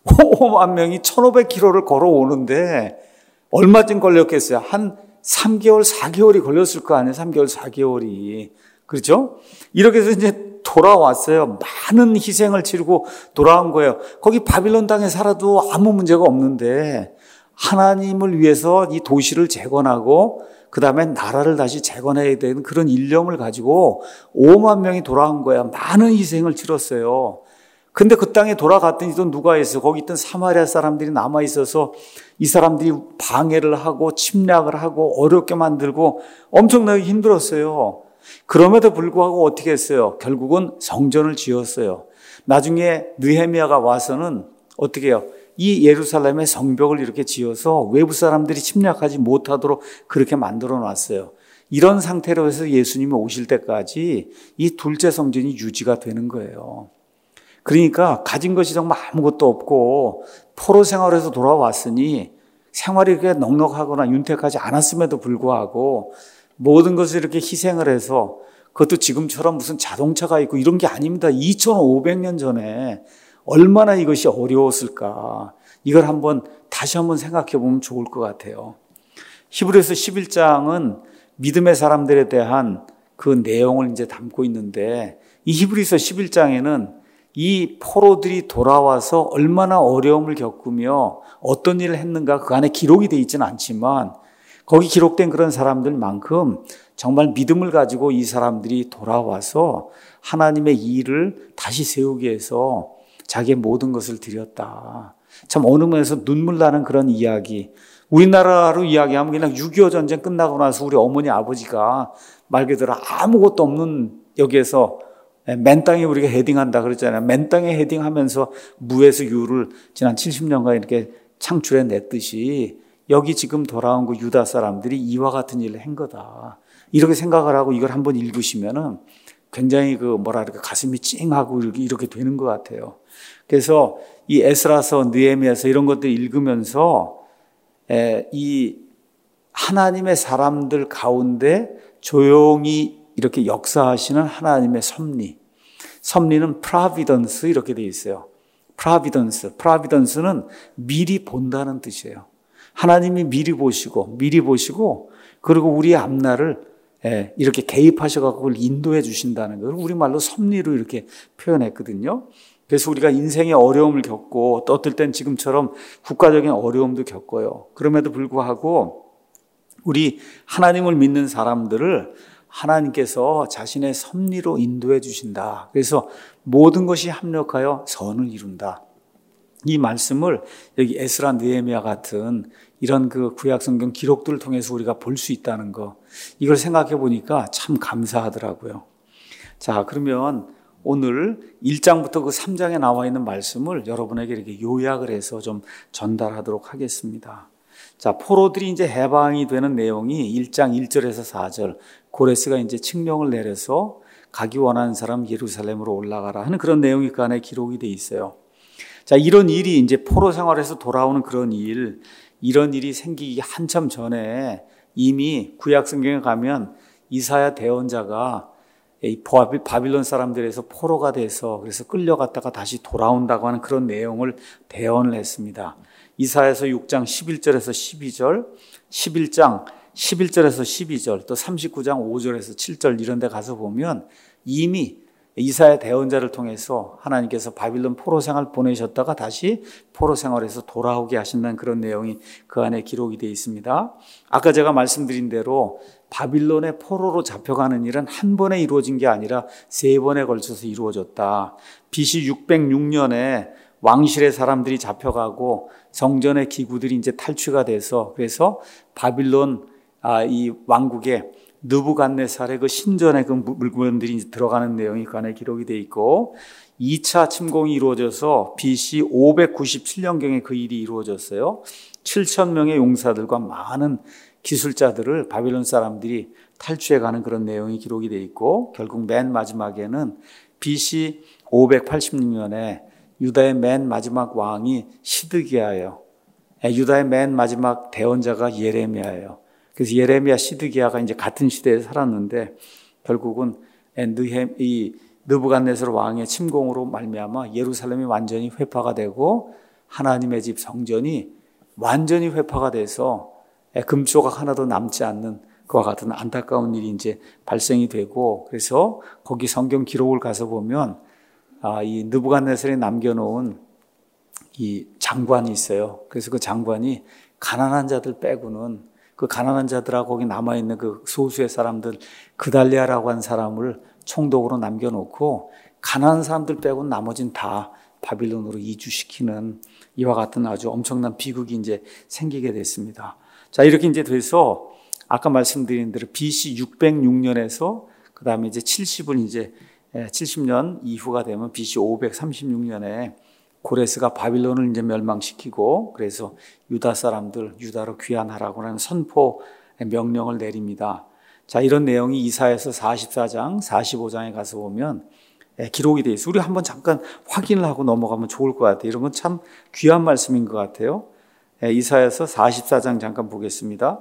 [SPEAKER 1] 오만 명이 천오백 킬로미터를 걸어오는데 얼마쯤 걸렸겠어요? 한 삼 개월, 사 개월이 걸렸을 거 아니에요? 삼 개월, 사 개월이. 그렇죠? 이렇게 해서 이제 돌아왔어요. 많은 희생을 치르고 돌아온 거예요. 거기 바빌론 땅에 살아도 아무 문제가 없는데 하나님을 위해서 이 도시를 재건하고 그 다음에 나라를 다시 재건해야 되는 그런 일념을 가지고 오만 명이 돌아온 거야. 많은 희생을 치렀어요. 근데 그 땅에 돌아갔더니 또 누가 있어요? 거기 있던 사마리아 사람들이 남아있어서 이 사람들이 방해를 하고 침략을 하고 어렵게 만들고 엄청나게 힘들었어요. 그럼에도 불구하고 어떻게 했어요? 결국은 성전을 지었어요. 나중에 느헤미야가 와서는 어떻게 해요? 이 예루살렘의 성벽을 이렇게 지어서 외부 사람들이 침략하지 못하도록 그렇게 만들어 놨어요. 이런 상태로 해서 예수님이 오실 때까지 이 둘째 성전이 유지가 되는 거예요. 그러니까 가진 것이 정말 아무것도 없고 포로 생활에서 돌아왔으니 생활이 그렇게 넉넉하거나 윤택하지 않았음에도 불구하고 모든 것을 이렇게 희생을 해서 그것도 지금처럼 무슨 자동차가 있고 이런 게 아닙니다. 이천오백 년 전에 얼마나 이것이 어려웠을까. 이걸 한번 다시 한번 생각해 보면 좋을 것 같아요. 히브리서 십일 장은 믿음의 사람들에 대한 그 내용을 이제 담고 있는데 이 히브리서 십일 장에는 이 포로들이 돌아와서 얼마나 어려움을 겪으며 어떤 일을 했는가 그 안에 기록이 되어 있지는 않지만 거기 기록된 그런 사람들만큼 정말 믿음을 가지고 이 사람들이 돌아와서 하나님의 일을 다시 세우기 위해서 자기의 모든 것을 드렸다. 참 어느 면에서 눈물 나는 그런 이야기. 우리나라로 이야기하면 그냥 육이오 전쟁 끝나고 나서 우리 어머니 아버지가 말 그대로 아무것도 없는 여기에서 맨 땅에 우리가 헤딩한다 그랬잖아요. 맨 땅에 헤딩하면서 무에서 유를 지난 칠십 년간 이렇게 창출해 냈듯이 여기 지금 돌아온 그 유다 사람들이 이와 같은 일을 한 거다. 이렇게 생각을 하고 이걸 한번 읽으시면은 굉장히 그 뭐랄까 가슴이 찡하고 이렇게 되는 것 같아요. 그래서 이 에스라서, 느헤미야서 이런 것들 읽으면서 이 하나님의 사람들 가운데 조용히 이렇게 역사하시는 하나님의 섭리. 섭리는 providence 이렇게 되어 있어요. providence. providence는 미리 본다는 뜻이에요. 하나님이 미리 보시고 미리 보시고 그리고 우리의 앞날을 이렇게 개입하셔서 그걸 인도해 주신다는 걸 우리말로 섭리로 이렇게 표현했거든요. 그래서 우리가 인생의 어려움을 겪고 또 어떨 땐 지금처럼 국가적인 어려움도 겪어요. 그럼에도 불구하고 우리 하나님을 믿는 사람들을 하나님께서 자신의 섭리로 인도해 주신다. 그래서 모든 것이 합력하여 선을 이룬다. 이 말씀을 여기 에스라, 느헤미야 같은 이런 그 구약 성경 기록들을 통해서 우리가 볼 수 있다는 거, 이걸 생각해 보니까 참 감사하더라고요. 자, 그러면 오늘 일 장부터 그 삼 장에 나와 있는 말씀을 여러분에게 이렇게 요약을 해서 좀 전달하도록 하겠습니다. 자, 포로들이 이제 해방이 되는 내용이 일 장 일 절에서 사 절, 고레스가 이제 칙령을 내려서 가기 원하는 사람 예루살렘으로 올라가라 하는 그런 내용이 그 안에 기록이 돼 있어요. 자, 이런 일이 이제 포로 생활에서 돌아오는 그런 일, 이런 일이 생기기 한참 전에 이미 구약 성경에 가면 이사야 대언자가 이 바빌론 사람들에서 포로가 돼서 그래서 끌려갔다가 다시 돌아온다고 하는 그런 내용을 대언을 했습니다. 이사야서 육 장 십일 절에서 십이 절, 십일 장 십일 절에서 십이 절, 또 삼십구 장 오 절에서 칠 절 이런 데 가서 보면 이미 이사야 대언자를 통해서 하나님께서 바빌론 포로 생활 보내셨다가 다시 포로 생활에서 돌아오게 하신다는 그런 내용이 그 안에 기록이 되어 있습니다. 아까 제가 말씀드린 대로 바빌론의 포로로 잡혀가는 일은 한 번에 이루어진 게 아니라 세 번에 걸쳐서 이루어졌다. 비씨 육백육 년에 왕실의 사람들이 잡혀가고 성전의 기구들이 이제 탈취가 돼서 그래서 바빌론 아, 이 왕국의 느부갓네살의 그 신전의 그 물건들이 들어가는 내용이 그 안에 기록이 되어 있고 이 차 침공이 이루어져서 비씨 오백구십칠 년경에 그 일이 이루어졌어요. 칠천 명의 용사들과 많은 기술자들을 바빌론 사람들이 탈취해가는 그런 내용이 기록이 되어 있고 결국 맨 마지막에는 비씨 오백팔십육 년에 유다의 맨 마지막 왕이 시드기야예요. 유다의 맨 마지막 대언자가 예레미야예요. 그래서 예레미야, 시드기야가 이제 같은 시대에 살았는데 결국은 이 느부갓네살 왕의 침공으로 말미암아 예루살렘이 완전히 회파가 되고 하나님의 집 성전이 완전히 회파가 돼서 금조각 하나도 남지 않는 그와 같은 안타까운 일이 이제 발생이 되고 그래서 거기 성경 기록을 가서 보면 아, 이 느부갓네살이 남겨놓은 이 장관이 있어요. 그래서 그 장관이 가난한 자들 빼고는 그 가난한 자들하고 거기 남아있는 그 소수의 사람들 그달리아라고 한 사람을 총독으로 남겨놓고 가난한 사람들 빼고는 나머지는 다 바빌론으로 이주시키는 이와 같은 아주 엄청난 비극이 이제 생기게 됐습니다. 자, 이렇게 이제 돼서 아까 말씀드린 대로 비씨 육백육 년에서 그 다음에 이제 칠십은 이제 칠십 년 이후가 되면 비씨 오백삼십육 년에 고레스가 바빌론을 이제 멸망시키고 그래서 유다 사람들 유다로 귀환하라고 하는 선포 명령을 내립니다. 자, 이런 내용이 이사야서 사십사 장, 사십오 장에 가서 보면 기록이 되어 있어요. 우리 한번 잠깐 확인을 하고 넘어가면 좋을 것 같아요. 이런 건 참 귀한 말씀인 것 같아요. 이사야서 사십사 장 잠깐 보겠습니다.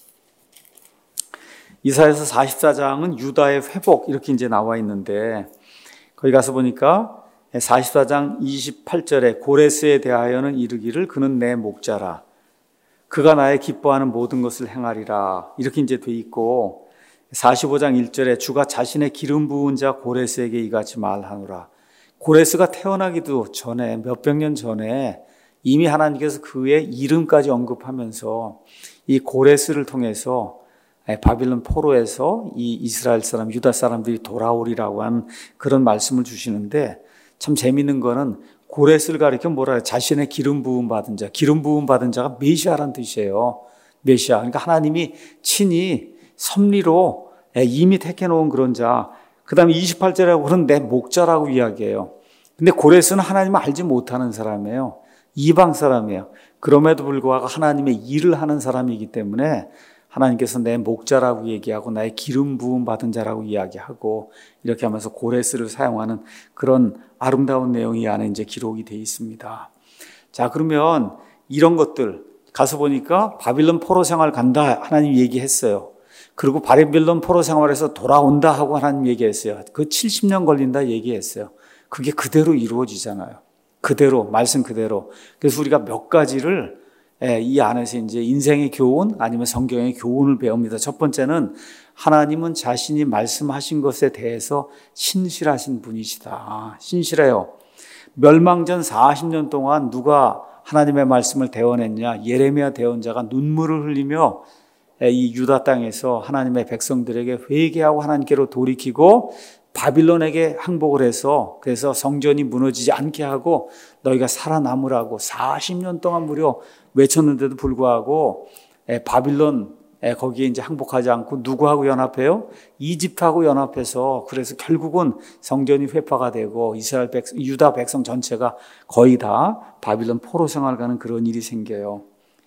[SPEAKER 1] 이사야서 사십사 장은 유다의 회복 이렇게 이제 나와 있는데 거기 가서 보니까 사십사 장 이십팔 절에 고레스에 대하여는 이르기를 그는 내 목자라 그가 나의 기뻐하는 모든 것을 행하리라 이렇게 이제 돼 있고 사십오 장 일 절에 주가 자신의 기름 부은 자 고레스에게 이같이 말하노라. 고레스가 태어나기도 전에 몇백 년 전에 이미 하나님께서 그의 이름까지 언급하면서 이 고레스를 통해서 바빌론 포로에서 이 이스라엘 사람 유다 사람들이 돌아오리라고 하는 그런 말씀을 주시는데 참 재미있는 거는 고레스를 가리켜 뭐라 해요? 자신의 기름 부음 받은 자. 기름 부음 받은 자가 메시아라는 뜻이에요. 메시아. 그러니까 하나님이 친히 섭리로 이미 택해놓은 그런 자. 그 다음에 이십팔 절에 그런 내 목자라고 이야기해요. 근데 고레스는 하나님을 알지 못하는 사람이에요. 이방 사람이에요. 그럼에도 불구하고 하나님의 일을 하는 사람이기 때문에 하나님께서 내 목자라고 얘기하고 나의 기름 부음 받은 자라고 이야기하고 이렇게 하면서 고레스를 사용하는 그런 아름다운 내용이 안에 이제 기록이 되어 있습니다. 자, 그러면 이런 것들 가서 보니까 바빌론 포로 생활 간다 하나님 얘기했어요. 그리고 바빌론 포로 생활에서 돌아온다 하고 하나님 얘기했어요. 그 칠십 년 걸린다 얘기했어요. 그게 그대로 이루어지잖아요. 그대로, 말씀 그대로. 그래서 우리가 몇 가지를 이 안에서 이제 인생의 교훈 아니면 성경의 교훈을 배웁니다. 첫 번째는 하나님은 자신이 말씀하신 것에 대해서 신실하신 분이시다. 신실해요. 멸망전 사십 년 동안 누가 하나님의 말씀을 대언했냐? 예레미야 대언자가 눈물을 흘리며 이 유다 땅에서 하나님의 백성들에게 회개하고 하나님께로 돌이키고 바빌론에게 항복을 해서 그래서 성전이 무너지지 않게 하고 너희가 살아남으라고 사십 년 동안 무려 외쳤는데도 불구하고 바빌론 거기에 이제 항복하지 않고 누구하고 연합해요? 이집트하고 연합해서 그래서 결국은 성전이 회파가 되고 이스라엘 백성, 유다 백성 전체가 거의 다 바빌론 포로 생활 가는 그런 일이 생겨요.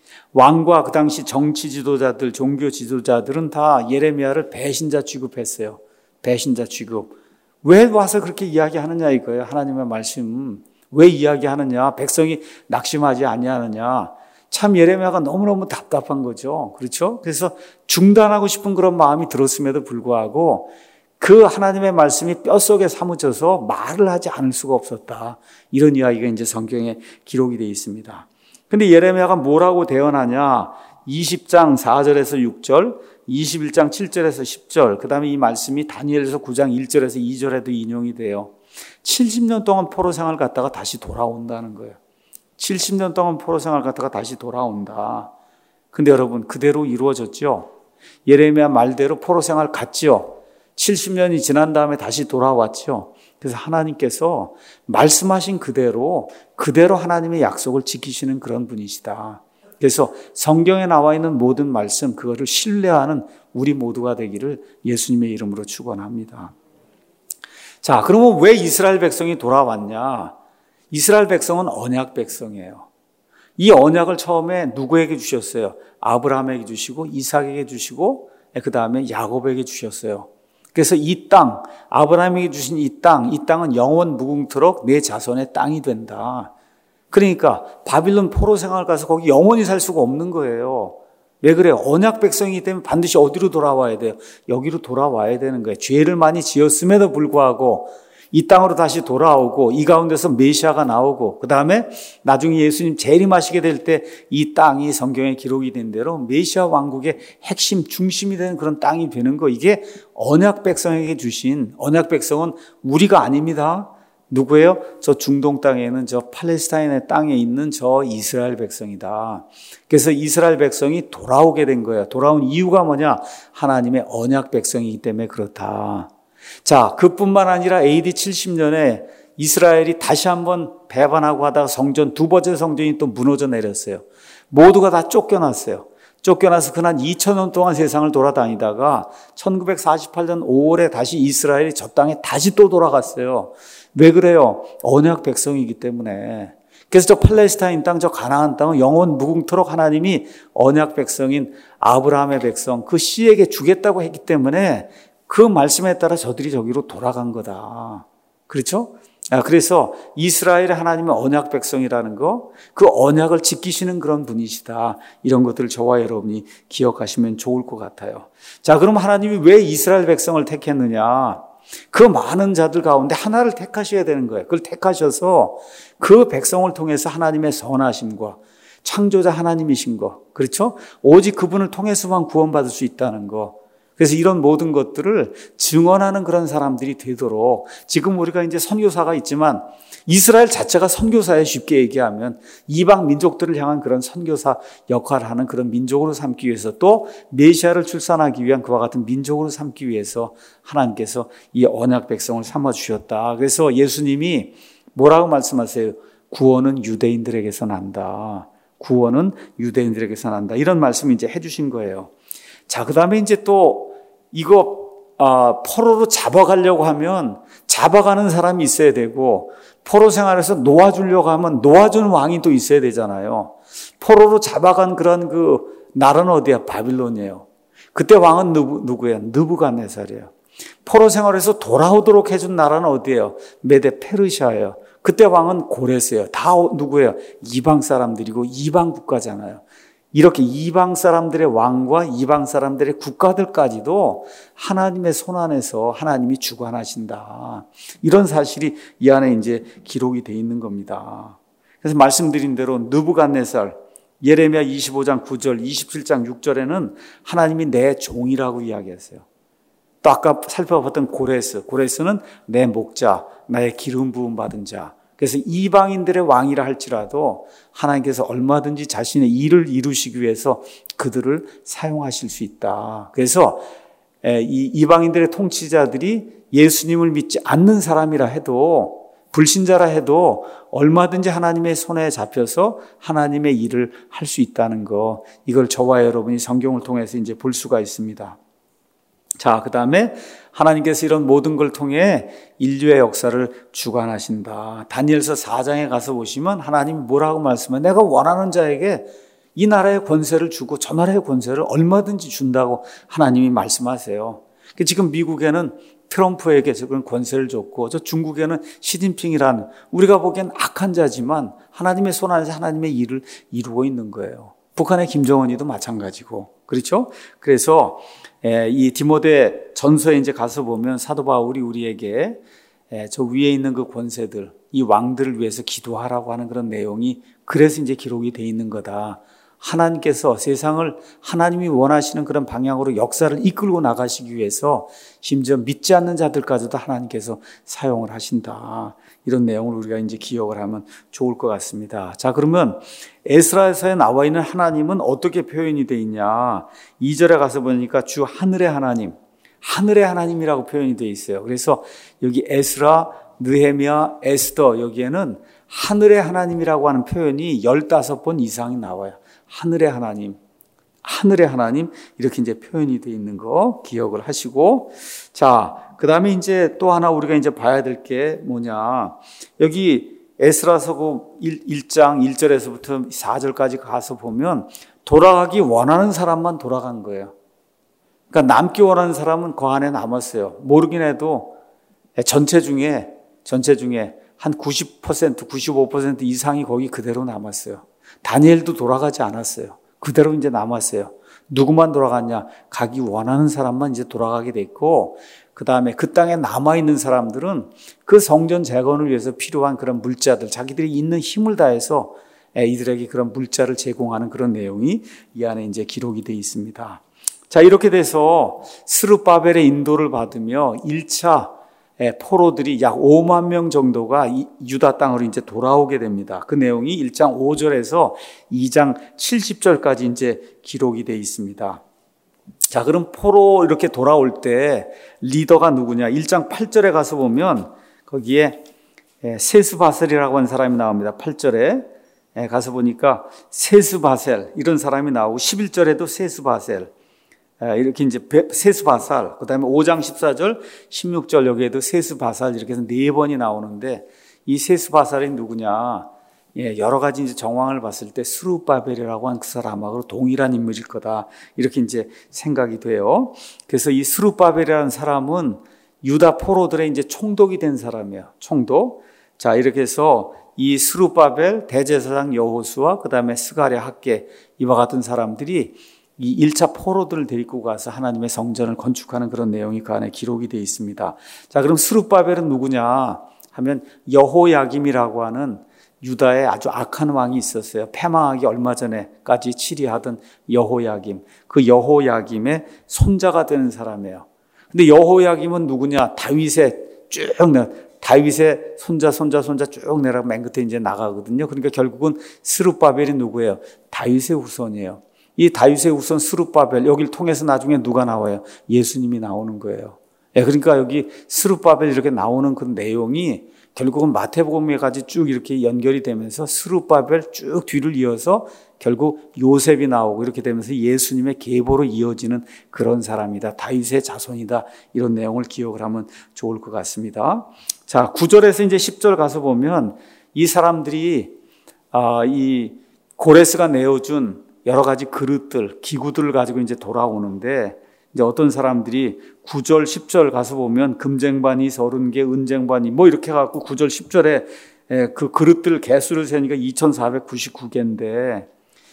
[SPEAKER 1] 왕과 그 당시 정치 지도자들, 종교 지도자들은 다 예레미야를 배신자 취급했어요. 배신자 취급. 왜 와서 그렇게 이야기하느냐 이거예요. 하나님의 말씀. 왜 이야기하느냐? 백성이 낙심하지 아니하느냐? 참 예레미야가 너무너무 답답한 거죠. 그렇죠? 그래서 중단하고 싶은 그런 마음이 들었음에도 불구하고 그 하나님의 말씀이 뼛속에 사무쳐서 말을 하지 않을 수가 없었다. 이런 이야기가 이제 성경에 기록이 되어 있습니다. 근데 예레미야가 뭐라고 대언하냐? 이십 장 사 절에서 육 절, 이십일 장 칠 절에서 십 절, 그 다음에 이 말씀이 다니엘서 구 장 일 절에서 이 절에도 인용이 돼요. 칠십 년 동안 포로 생활 갔다가 다시 돌아온다는 거예요. 칠십 년 동안 포로 생활 갔다가 다시 돌아온다. 근데 여러분 그대로 이루어졌죠. 예레미야 말대로 포로 생활 갔죠. 칠십 년이 지난 다음에 다시 돌아왔죠. 그래서 하나님께서 말씀하신 그대로 그대로 하나님의 약속을 지키시는 그런 분이시다. 그래서 성경에 나와 있는 모든 말씀 그거를 신뢰하는 우리 모두가 되기를 예수님의 이름으로 축원합니다. 자, 그러면 왜 이스라엘 백성이 돌아왔냐? 이스라엘 백성은 언약 백성이에요. 이 언약을 처음에 누구에게 주셨어요? 아브라함에게 주시고 이삭에게 주시고 그 다음에 야곱에게 주셨어요. 그래서 이 땅, 아브라함에게 주신 이 땅, 이 땅은 영원 무궁토록 내 자손의 땅이 된다. 그러니까 바빌론 포로 생활 가서 거기 영원히 살 수가 없는 거예요. 왜 그래요? 언약 백성이기 때문에 반드시 어디로 돌아와야 돼요? 여기로 돌아와야 되는 거예요. 죄를 많이 지었음에도 불구하고 이 땅으로 다시 돌아오고 이 가운데서 메시아가 나오고 그 다음에 나중에 예수님 재림하시게 될 때 이 땅이 성경에 기록이 된 대로 메시아 왕국의 핵심 중심이 되는 그런 땅이 되는 거. 이게 언약 백성에게 주신 언약 백성은 우리가 아닙니다. 누구예요? 저 중동 땅에 있는 저 팔레스타인의 땅에 있는 저 이스라엘 백성이다. 그래서 이스라엘 백성이 돌아오게 된 거예요. 돌아온 이유가 뭐냐? 하나님의 언약 백성이기 때문에 그렇다. 자, 그뿐만 아니라 에이디 칠십 년에 이스라엘이 다시 한번 배반하고 하다가 성전, 두 번째 성전이 또 무너져 내렸어요. 모두가 다 쫓겨났어요. 쫓겨나서 그난 이천 년 동안 세상을 돌아다니다가 천구백사십팔 년 오월에 다시 이스라엘이 저 땅에 다시 또 돌아갔어요. 왜 그래요? 언약 백성이기 때문에. 그래서 저 팔레스타인 땅, 저 가나안 땅은 영원 무궁토록 하나님이 언약 백성인 아브라함의 백성, 그 씨에게 주겠다고 했기 때문에 그 말씀에 따라 저들이 저기로 돌아간 거다. 그렇죠? 그래서 이스라엘의 하나님의 언약 백성이라는 거, 그 언약을 지키시는 그런 분이시다. 이런 것들을 저와 여러분이 기억하시면 좋을 것 같아요. 자, 그럼 하나님이 왜 이스라엘 백성을 택했느냐? 그 많은 자들 가운데 하나를 택하셔야 되는 거예요. 그걸 택하셔서 그 백성을 통해서 하나님의 선하심과 창조자 하나님이신 거, 그렇죠? 오직 그분을 통해서만 구원받을 수 있다는 거. 그래서 이런 모든 것들을 증언하는 그런 사람들이 되도록 지금 우리가 이제 선교사가 있지만 이스라엘 자체가 선교사에 쉽게 얘기하면 이방 민족들을 향한 그런 선교사 역할을 하는 그런 민족으로 삼기 위해서 또 메시아를 출산하기 위한 그와 같은 민족으로 삼기 위해서 하나님께서 이 언약 백성을 삼아주셨다. 그래서 예수님이 뭐라고 말씀하세요? 구원은 유대인들에게서 난다. 구원은 유대인들에게서 난다. 이런 말씀을 이제 해주신 거예요. 자, 그 다음에 이제 또 이거 아, 포로로 잡아가려고 하면 잡아가는 사람이 있어야 되고 포로 생활에서 놓아주려고 하면 놓아주는 왕이 또 있어야 되잖아요. 포로로 잡아간 그런 그 나라는 어디야? 바빌론이에요. 그때 왕은 누구, 누구예요? 느부갓네살이에요. 포로 생활에서 돌아오도록 해준 나라는 어디예요? 메데 페르시아예요. 그때 왕은 고레스예요. 다 누구예요? 이방 사람들이고 이방 국가잖아요. 이렇게 이방 사람들의 왕과 이방 사람들의 국가들까지도 하나님의 손 안에서 하나님이 주관하신다. 이런 사실이 이 안에 이제 기록이 되어 있는 겁니다. 그래서 말씀드린 대로 느부갓네살, 예레미야 이십오 장 구 절, 이십칠 장 육 절에는 하나님이 내 종이라고 이야기했어요. 또 아까 살펴봤던 고레스, 고레스는 내 목자, 나의 기름 부음 받은 자. 그래서 이방인들의 왕이라 할지라도 하나님께서 얼마든지 자신의 일을 이루시기 위해서 그들을 사용하실 수 있다. 그래서 이 이방인들의 통치자들이 예수님을 믿지 않는 사람이라 해도, 불신자라 해도 얼마든지 하나님의 손에 잡혀서 하나님의 일을 할 수 있다는 거, 이걸 저와 여러분이 성경을 통해서 이제 볼 수가 있습니다. 자, 그 다음에 하나님께서 이런 모든 걸 통해 인류의 역사를 주관하신다. 다니엘서 사 장에 가서 보시면 하나님이 뭐라고 말씀해? 내가 원하는 자에게 이 나라의 권세를 주고 저 나라의 권세를 얼마든지 준다고 하나님이 말씀하세요. 지금 미국에는 트럼프에게 그런 권세를 줬고, 저 중국에는 시진핑이라는 우리가 보기엔 악한 자지만 하나님의 손 안에서 하나님의 일을 이루고 있는 거예요. 북한의 김정은이도 마찬가지고, 그렇죠? 그래서 이 디모데 전서에 이제 가서 보면 사도 바울이 우리에게 저 위에 있는 그 권세들, 이 왕들을 위해서 기도하라고 하는 그런 내용이 그래서 이제 기록이 돼 있는 거다. 하나님께서 세상을 하나님이 원하시는 그런 방향으로 역사를 이끌고 나가시기 위해서 심지어 믿지 않는 자들까지도 하나님께서 사용을 하신다. 이런 내용을 우리가 이제 기억을 하면 좋을 것 같습니다. 자, 그러면 에스라에서에 나와 있는 하나님은 어떻게 표현이 되어 있냐? 이 절에 가서 보니까 주 하늘의 하나님, 하늘의 하나님이라고 표현이 되어 있어요. 그래서 여기 에스라, 느헤미야, 에스더 여기에는 하늘의 하나님이라고 하는 표현이 열다섯 번 이상이 나와요. 하늘의 하나님, 하늘의 하나님 이렇게 이제 표현이 되어 있는 거 기억을 하시고, 자, 그 다음에 이제 또 하나 우리가 이제 봐야 될 게 뭐냐? 여기 에스라서 일 장 일 절에서부터 사 절까지 가서 보면 돌아가기 원하는 사람만 돌아간 거예요. 그러니까 남기 원하는 사람은 그 안에 남았어요. 모르긴 해도 전체 중에 전체 중에 한 구십 퍼센트, 구십오 퍼센트 이상이 거기 그대로 남았어요. 다니엘도 돌아가지 않았어요. 그대로 이제 남았어요. 누구만 돌아갔냐? 가기 원하는 사람만 이제 돌아가게 됐고, 그 다음에 그 땅에 남아있는 사람들은 그 성전 재건을 위해서 필요한 그런 물자들, 자기들이 있는 힘을 다해서 이들에게 그런 물자를 제공하는 그런 내용이 이 안에 이제 기록이 되어 있습니다. 자, 이렇게 돼서 스룹바벨의 인도를 받으며 일 차 포로들이 약 오만 명 정도가 유다 땅으로 이제 돌아오게 됩니다. 그 내용이 일 장 오 절에서 이 장 칠십 절까지 이제 기록이 되어 있습니다. 자, 그럼 포로 이렇게 돌아올 때 리더가 누구냐? 일 장 팔 절에 가서 보면 거기에 세스바셀이라고 하는 사람이 나옵니다. 팔 절에 가서 보니까 세스바셀 이런 사람이 나오고, 십일 절에도 세스바셀 이렇게 이제 세스바살, 그 다음에 오 장 십사 절, 십육 절 여기에도 세스바살 이렇게 해서 네 번이 나오는데, 이 세스바살이 누구냐? 예, 여러 가지 이제 정황을 봤을 때 스룹바벨이라고 하는 그 사람하고 동일한 인물일 거다. 이렇게 이제 생각이 돼요. 그래서 이 스룹바벨이라는 사람은 유다 포로들의 이제 총독이 된 사람이에요. 총독. 자, 이렇게 해서 이 스룹바벨, 대제사장 여호수아, 그 다음에 스가랴, 학개 이와 같은 사람들이 이 일 차 포로들을 데리고 가서 하나님의 성전을 건축하는 그런 내용이 그 안에 기록이 되어 있습니다. 자, 그럼 스룹바벨은 누구냐 하면 여호야김이라고 하는 유다에 아주 악한 왕이 있었어요. 패망하기 얼마 전에까지 치리하던 여호야김. 그 여호야김의 손자가 되는 사람이에요. 근데 여호야김은 누구냐? 다윗의 쭉 내, 다윗의 손자, 손자, 손자 쭉 내려가 맨 끝에 이제 나가거든요. 그러니까 결국은 스룹바벨이 누구예요? 다윗의 후손이에요. 이 다윗의 후손 스룹바벨, 여기를 통해서 나중에 누가 나와요? 예수님이 나오는 거예요. 예, 그러니까 여기 스룹바벨 이렇게 나오는 그 내용이 결국은 마태복음에까지 쭉 이렇게 연결이 되면서 스룹바벨 쭉 뒤를 이어서 결국 요셉이 나오고 이렇게 되면서 예수님의 계보로 이어지는 그런 사람이다. 다윗의 자손이다. 이런 내용을 기억을 하면 좋을 것 같습니다. 자, 구 절에서 이제 십 절 가서 보면 이 사람들이 아, 이 고레스가 내어준 여러 가지 그릇들, 기구들을 가지고 이제 돌아오는데, 이제 어떤 사람들이 구 절, 십 절 가서 보면 금쟁반이 서른 개, 은쟁반이 뭐 이렇게 해갖고 구 절, 십 절에 그 그릇들 개수를 세니까 이천사백구십구 개인데,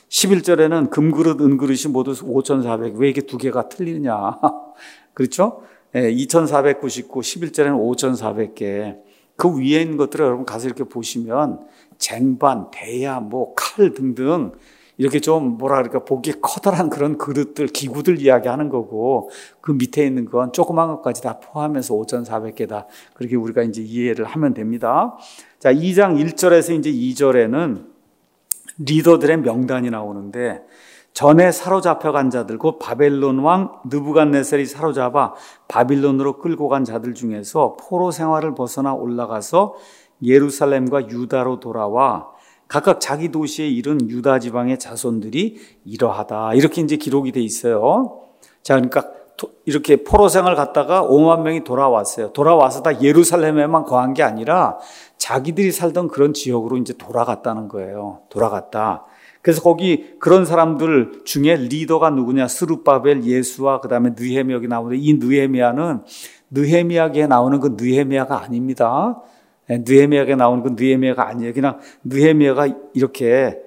[SPEAKER 1] 십일 절에는 금그릇, 은그릇이 모두 오천사백. 왜 이게 두 개가 틀리느냐. 그렇죠? 예, 이천사백구십구, 십일 절에는 오천사백 개. 그 위에 있는 것들을 여러분 가서 이렇게 보시면 쟁반, 대야, 뭐 칼 등등 이렇게 좀 뭐라 그럴까 보기에 커다란 그런 그릇들, 기구들 이야기하는 거고 그 밑에 있는 건 조그만 것까지 다 포함해서 오천사백 개다. 그렇게 우리가 이제 이해를 하면 됩니다. 자, 이 장 일 절에서 이제 이 절에는 리더들의 명단이 나오는데 전에 사로잡혀간 자들, 그 바벨론 왕 느부갓네살이 사로잡아 바빌론으로 끌고 간 자들 중에서 포로 생활을 벗어나 올라가서 예루살렘과 유다로 돌아와 각각 자기 도시에 이른 유다 지방의 자손들이 이러하다. 이렇게 이제 기록이 돼 있어요. 자, 그러니까 이렇게 포로 생활 갔다가 오만 명이 돌아왔어요. 돌아와서 다 예루살렘에만 거한 게 아니라 자기들이 살던 그런 지역으로 이제 돌아갔다는 거예요. 돌아갔다. 그래서 거기 그런 사람들 중에 리더가 누구냐? 스룹바벨, 예수와 그다음에 느헤미야가 나오는데 이 느헤미야는 느헤미야기에 나오는 그 느헤미야가 아닙니다. 느헤미야에 나오는 그 느헤미야가 아니에요. 그냥 느헤미야가 이렇게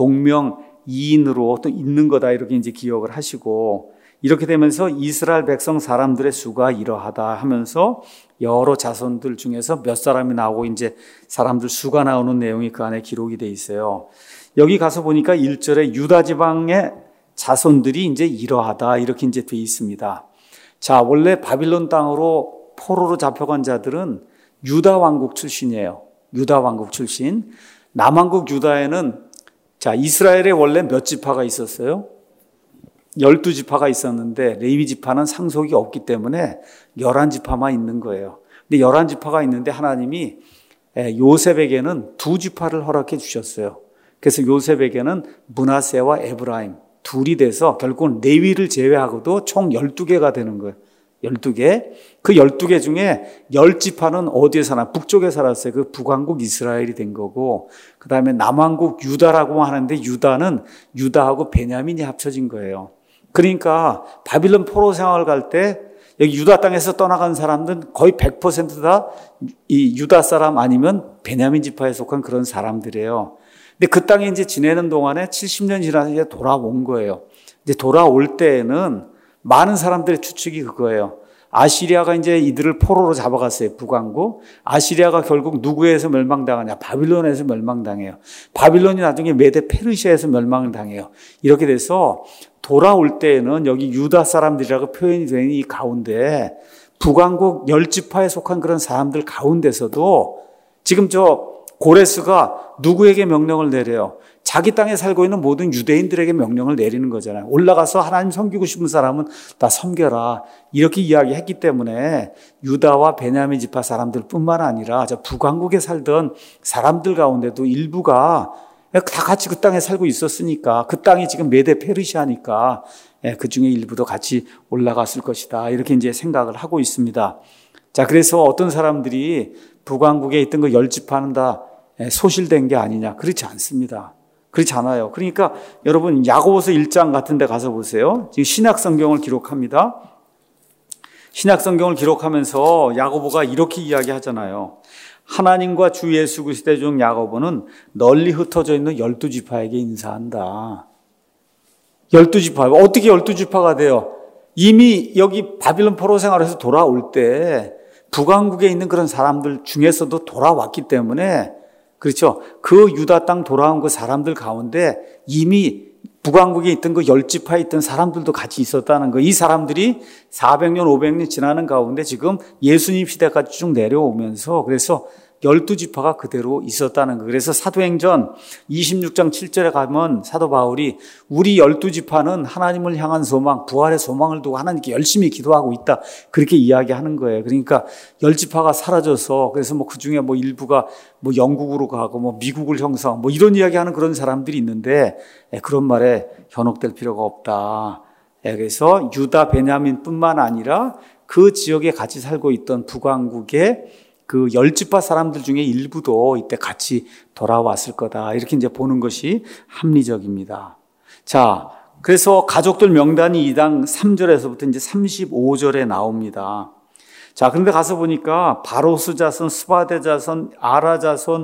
[SPEAKER 1] 동명이인으로 또 있는 거다 이렇게 이제 기억을 하시고 이렇게 되면서 이스라엘 백성 사람들의 수가 이러하다 하면서 여러 자손들 중에서 몇 사람이 나오고 이제 사람들 수가 나오는 내용이 그 안에 기록이 돼 있어요. 여기 가서 보니까 일 절에 유다 지방의 자손들이 이제 이러하다 이렇게 이제 돼 있습니다. 자, 원래 바빌론 땅으로 포로로 잡혀간 자들은 유다 왕국 출신이에요. 유다 왕국 출신. 남왕국 유다에는 자, 이스라엘에 원래 몇 지파가 있었어요? 열두 지파가 있었는데 레위 지파는 상속이 없기 때문에 열한 지파만 있는 거예요. 근데 열한 지파가 있는데 하나님이 요셉에게는 두 지파를 허락해 주셨어요. 그래서 요셉에게는 므낫세와 에브라임 둘이 돼서 결국은 레위를 제외하고도 총 열두 개가 되는 거예요. 열두 개. 그 열두 개 중에 열 지파는 어디에 사나? 북쪽에 살았어요. 그 북왕국 이스라엘이 된 거고, 그 다음에 남왕국 유다라고 하는데 유다는 유다하고 베냐민이 합쳐진 거예요. 그러니까 바빌론 포로 생활을 갈 때 여기 유다 땅에서 떠나간 사람들은 거의 백 퍼센트 다 이 유다 사람 아니면 베냐민 지파에 속한 그런 사람들이에요. 근데 그 땅에 이제 지내는 동안에 칠십 년 지나서 이제 돌아온 거예요. 이제 돌아올 때에는 많은 사람들의 추측이 그거예요. 아시리아가 이제 이들을 포로로 잡아갔어요. 북왕국. 아시리아가 결국 누구에서 멸망당하냐? 바빌론에서 멸망당해요. 바빌론이 나중에 메데 페르시아에서 멸망을 당해요. 이렇게 돼서 돌아올 때에는 여기 유다 사람들이라고 표현이 되는 이 가운데 북왕국 열 지파에 속한 그런 사람들 가운데서도 지금 저 고레스가 누구에게 명령을 내려요? 자기 땅에 살고 있는 모든 유대인들에게 명령을 내리는 거잖아요. 올라가서 하나님 섬기고 싶은 사람은 다 섬겨라. 이렇게 이야기했기 때문에 유다와 베냐민 지파 사람들뿐만 아니라 저 북왕국에 살던 사람들 가운데도 일부가 다 같이 그 땅에 살고 있었으니까 그 땅이 지금 메데 페르시아니까 그 중에 일부도 같이 올라갔을 것이다. 이렇게 이제 생각을 하고 있습니다. 자, 그래서 어떤 사람들이 북왕국에 있던 그 열 지파는 다 소실된 게 아니냐. 그렇지 않습니다. 그렇지 않아요. 그러니까 여러분 야고보서 일 장 같은 데 가서 보세요. 지금 신약 성경을 기록합니다. 신약 성경을 기록하면서 야고보가 이렇게 이야기하잖아요. 하나님과 주 예수 그리스도의 종 야고보는 널리 흩어져 있는 열두 지파에게 인사한다. 열두 지파. 어떻게 열두 지파가 돼요? 이미 여기 바빌론 포로 생활에서 돌아올 때 북왕국에 있는 그런 사람들 중에서도 돌아왔기 때문에 그렇죠. 그 유다 땅 돌아온 그 사람들 가운데 이미 북왕국에 있던 그 열 지파에 있던 사람들도 같이 있었다는 거. 이 사람들이 사백 년, 오백 년 지나는 가운데 지금 예수님 시대까지 쭉 내려오면서 그래서 열두 지파가 그대로 있었다는 거. 그래서 사도행전 이십육 장 칠 절에 가면 사도 바울이 우리 열두 지파는 하나님을 향한 소망, 부활의 소망을 두고 하나님께 열심히 기도하고 있다. 그렇게 이야기하는 거예요. 그러니까 열 지파가 사라져서 그래서 뭐 그 중에 뭐 일부가 뭐 영국으로 가고 뭐 미국을 형성 뭐 이런 이야기하는 그런 사람들이 있는데 그런 말에 현혹될 필요가 없다. 그래서 유다, 베냐민뿐만 아니라 그 지역에 같이 살고 있던 북왕국의 그 열 지파 사람들 중에 일부도 이때 같이 돌아왔을 거다. 이렇게 이제 보는 것이 합리적입니다. 자, 그래서 가족들 명단이 이 장 삼 절에서부터 이제 삼십오 절에 나옵니다. 자, 그런데 가서 보니까 바로스 자손, 스바데 자손, 아라 자손,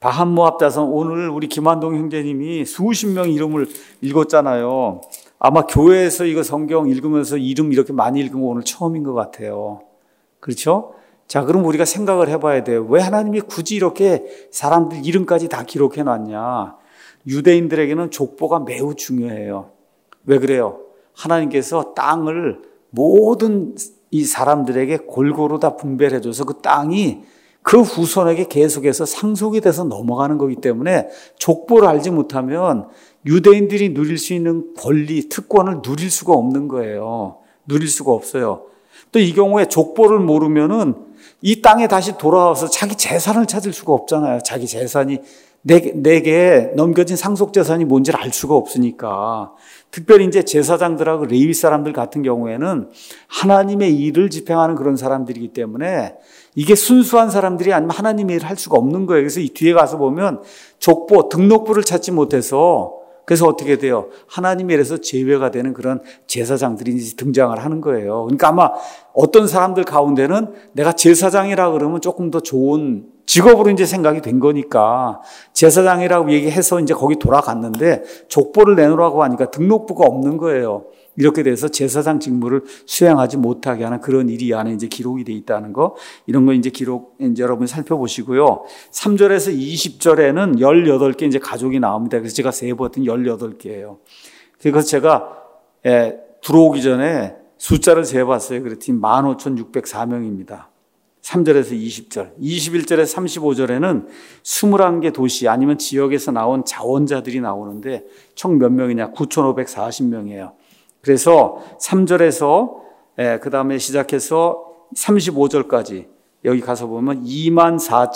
[SPEAKER 1] 바한모압 자손, 오늘 우리 김한동 형제님이 수십 명 이름을 읽었잖아요. 아마 교회에서 이거 성경 읽으면서 이름 이렇게 많이 읽은 거 오늘 처음인 것 같아요. 그렇죠? 자, 그럼 우리가 생각을 해봐야 돼요. 왜 하나님이 굳이 이렇게 사람들 이름까지 다 기록해 놨냐? 유대인들에게는 족보가 매우 중요해요. 왜 그래요? 하나님께서 땅을 모든 이 사람들에게 골고루 다 분배해줘서 그 땅이 그 후손에게 계속해서 상속이 돼서 넘어가는 거기 때문에 족보를 알지 못하면 유대인들이 누릴 수 있는 권리, 특권을 누릴 수가 없는 거예요. 누릴 수가 없어요. 또 이 경우에 족보를 모르면은 이 땅에 다시 돌아와서 자기 재산을 찾을 수가 없잖아요. 자기 재산이 내게, 내게 넘겨진 상속 재산이 뭔지를 알 수가 없으니까. 특별히 이제 제사장들하고 레위 사람들 같은 경우에는 하나님의 일을 집행하는 그런 사람들이기 때문에 이게 순수한 사람들이 아니면 하나님의 일을 할 수가 없는 거예요. 그래서 이 뒤에 가서 보면 족보, 등록부를 찾지 못해서 그래서 어떻게 돼요? 하나님의 일에서 제외가 되는 그런 제사장들이 등장을 하는 거예요. 그러니까 아마 어떤 사람들 가운데는 내가 제사장이라 그러면 조금 더 좋은 직업으로 이제 생각이 된 거니까 제사장이라고 얘기해서 이제 거기 돌아갔는데 족보를 내놓으라고 하니까 등록부가 없는 거예요. 이렇게 돼서 제사장 직무를 수행하지 못하게 하는 그런 일이 이 안에 이제 기록이 돼 있다는 거, 이런 거 이제 기록 이제 여러분 살펴보시고요. 삼 절에서 이십 절에는 열여덟 개 이제 가족이 나옵니다. 그래서 제가 세봤더니 열여덟 개예요. 그래서 제가 예, 들어오기 전에 숫자를 세봤어요. 그랬더니 만 오천육백사 명입니다. 삼 절에서 이십 절, 이십일 절에서 삼십오 절에는 이십일 개 도시 아니면 지역에서 나온 자원자들이 나오는데 총 몇 명이냐? 구천오백사십 명이에요. 그래서 삼 절에서 예, 그 다음에 시작해서 삼십오 절까지 여기 가서 보면 이만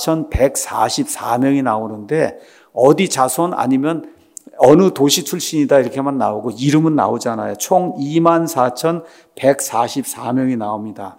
[SPEAKER 1] 사천백사십사 명이 나오는데 어디 자손 아니면 어느 도시 출신이다 이렇게만 나오고 이름은 나오잖아요. 총 이만 사천백사십사 명이 나옵니다.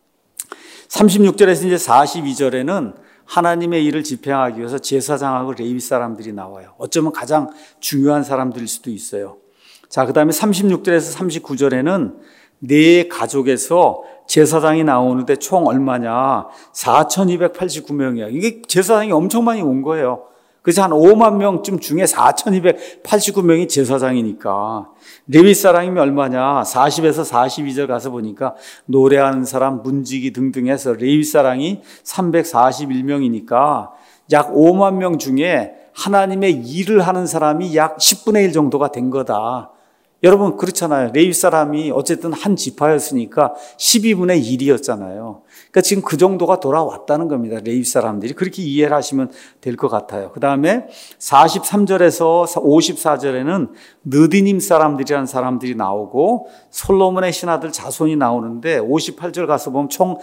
[SPEAKER 1] 삼십육 절에서 이제 사십이 절에는 하나님의 일을 집행하기 위해서 제사장하고 레위 사람들이 나와요. 어쩌면 가장 중요한 사람들일 수도 있어요. 자, 그 다음에 삼십육 절에서 삼십구 절에는 네 가족에서 제사장이 나오는데 총 얼마냐? 사천이백팔십구 명이야. 이게 제사장이 엄청 많이 온 거예요. 그래서 한 오만 명쯤 중에 사천이백팔십구 명이 제사장이니까. 레위 사람이면 얼마냐? 사십에서 사십이 절 가서 보니까 노래하는 사람, 문지기 등등 해서 레위 사람이 삼백사십일 명이니까 약 오만 명 중에 하나님의 일을 하는 사람이 약 십분의 일 정도가 된 거다. 여러분 그렇잖아요. 레위 사람이 어쨌든 한 지파였으니까 십이분의 일이었잖아요. 그러니까 지금 그 정도가 돌아왔다는 겁니다. 레위 사람들이. 그렇게 이해를 하시면 될 것 같아요. 그 다음에 사십삼 절에서 오십사 절에는 느디님 사람들이라는 사람들이 나오고 솔로몬의 신하들 자손이 나오는데 오십팔 절 가서 보면 총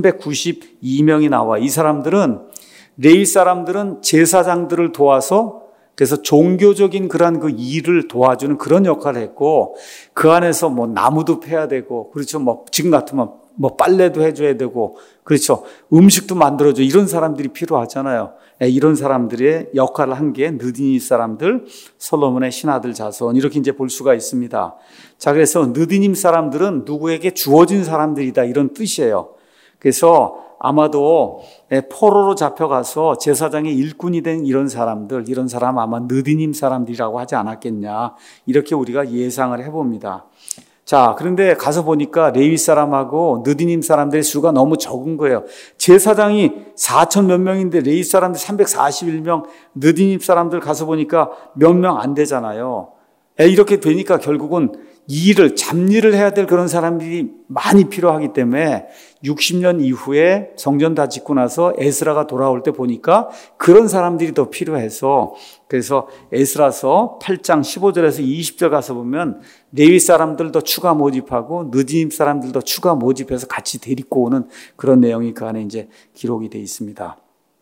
[SPEAKER 1] 삼백구십이 명이 나와. 이 사람들은 레위 사람들은 제사장들을 도와서 그래서 종교적인 그런 그 일을 도와주는 그런 역할을 했고 그 안에서 뭐 나무도 패야 되고 그렇죠. 뭐 지금 같으면 뭐 빨래도 해줘야 되고 그렇죠. 음식도 만들어줘 이런 사람들이 필요하잖아요. 이런 사람들의 역할을 한 게 느디님 사람들, 솔로몬의 신하들 자손 이렇게 이제 볼 수가 있습니다. 자, 그래서 느디님 사람들은 누구에게 주어진 사람들이다 이런 뜻이에요. 그래서 아마도 포로로 잡혀가서 제사장의 일꾼이 된 이런 사람들, 이런 사람 아마 느디님 사람들이라고 하지 않았겠냐 이렇게 우리가 예상을 해봅니다. 자, 그런데 가서 보니까 레위 사람하고 느디님 사람들의 수가 너무 적은 거예요. 제사장이 사천 몇 명인데 레위 사람들 삼백사십일 명, 느디님 사람들 가서 보니까 몇 명 안 되잖아요. 이렇게 되니까 결국은 일을, 잡일을 해야 될 그런 사람들이 많이 필요하기 때문에 육십 년 이후에 성전 다 짓고 나서 에스라가 돌아올 때 보니까 그런 사람들이 더 필요해서 그래서 에스라서 팔 장 십오 절에서 이십 절 가서 보면 레위 사람들도 추가 모집하고 느디님 사람들도 추가 모집해서 같이 데리고 오는 그런 내용이 그 안에 이제 기록이 되어 있습니다.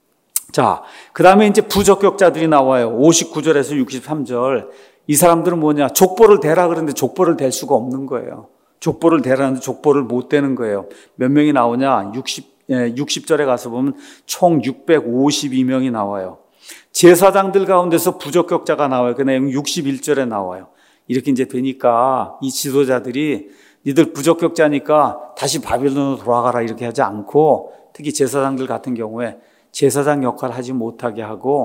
[SPEAKER 1] 자, 그 다음에 이제 부적격자들이 나와요. 오십구 절에서 육십삼 절. 이 사람들은 뭐냐? 족보를 대라 그러는데 족보를 댈 수가 없는 거예요. 족보를 대라는데 족보를 못 대는 거예요. 몇 명이 나오냐? 육십, 예, 육십 절에 가서 보면 총 육백오십이 명이 나와요. 제사장들 가운데서 부적격자가 나와요. 그 내용 육십일 절에 나와요. 이렇게 이제 되니까 이 지도자들이 니들 부적격자니까 다시 바빌론으로 돌아가라 이렇게 하지 않고 특히 제사장들 같은 경우에 제사장 역할을 하지 못하게 하고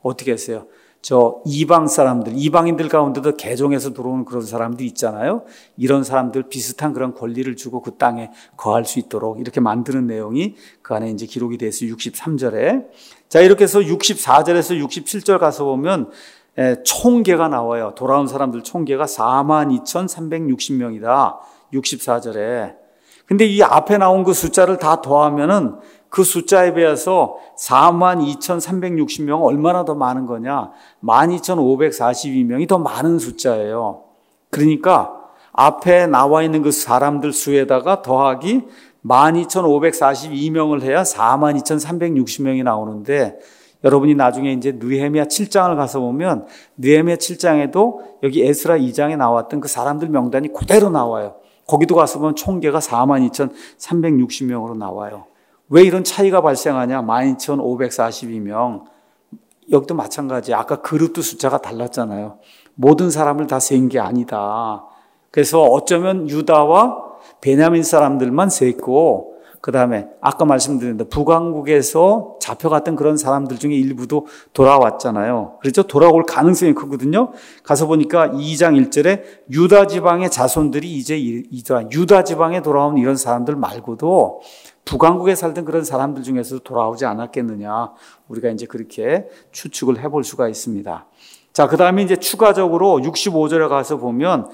[SPEAKER 1] 어떻게 했어요? 저 이방 사람들, 이방인들 가운데도 개종해서 들어오는 그런 사람들 있잖아요. 이런 사람들 비슷한 그런 권리를 주고 그 땅에 거할 수 있도록 이렇게 만드는 내용이 그 안에 이제 기록이 되어 있어요. 육십삼 절에. 자, 이렇게 해서 육십사 절에서 육십칠 절 가서 보면 총계가 나와요. 돌아온 사람들 총계가 사만 이천삼백육십 명이다. 육십사 절에. 근데 이 앞에 나온 그 숫자를 다 더하면은 그 숫자에 비해서 사만 이천삼백육십 명은 얼마나 더 많은 거냐? 만 이천오백사십이 명이 더 많은 숫자예요. 그러니까 앞에 나와 있는 그 사람들 수에다가 더하기 만 이천오백사십이 명을 해야 사만 이천삼백육십 명이 나오는데, 여러분이 나중에 이제 느헤미야 칠 장을 가서 보면 느헤미야 칠 장에도 여기 에스라 이 장에 나왔던 그 사람들 명단이 그대로 나와요. 거기도 가서 보면 총계가 사만 이천삼백육십 명으로 나와요. 왜 이런 차이가 발생하냐? 만 이천오백사십이 명. 여기도 마찬가지. 아까 그룹도 숫자가 달랐잖아요. 모든 사람을 다 센 게 아니다. 그래서 어쩌면 유다와 베냐민 사람들만 셌고, 그 다음에 아까 말씀드린 북왕국에서 잡혀갔던 그런 사람들 중에 일부도 돌아왔잖아요. 그렇죠? 돌아올 가능성이 크거든요. 가서 보니까 이 장 일 절에 유다 지방의 자손들이 이제 유다 지방에 돌아온 이런 사람들 말고도 북왕국에 살던 그런 사람들 중에서도 돌아오지 않았겠느냐. 우리가 이제 그렇게 추측을 해볼 수가 있습니다. 자, 그 다음에 이제 추가적으로 육십오 절에 가서 보면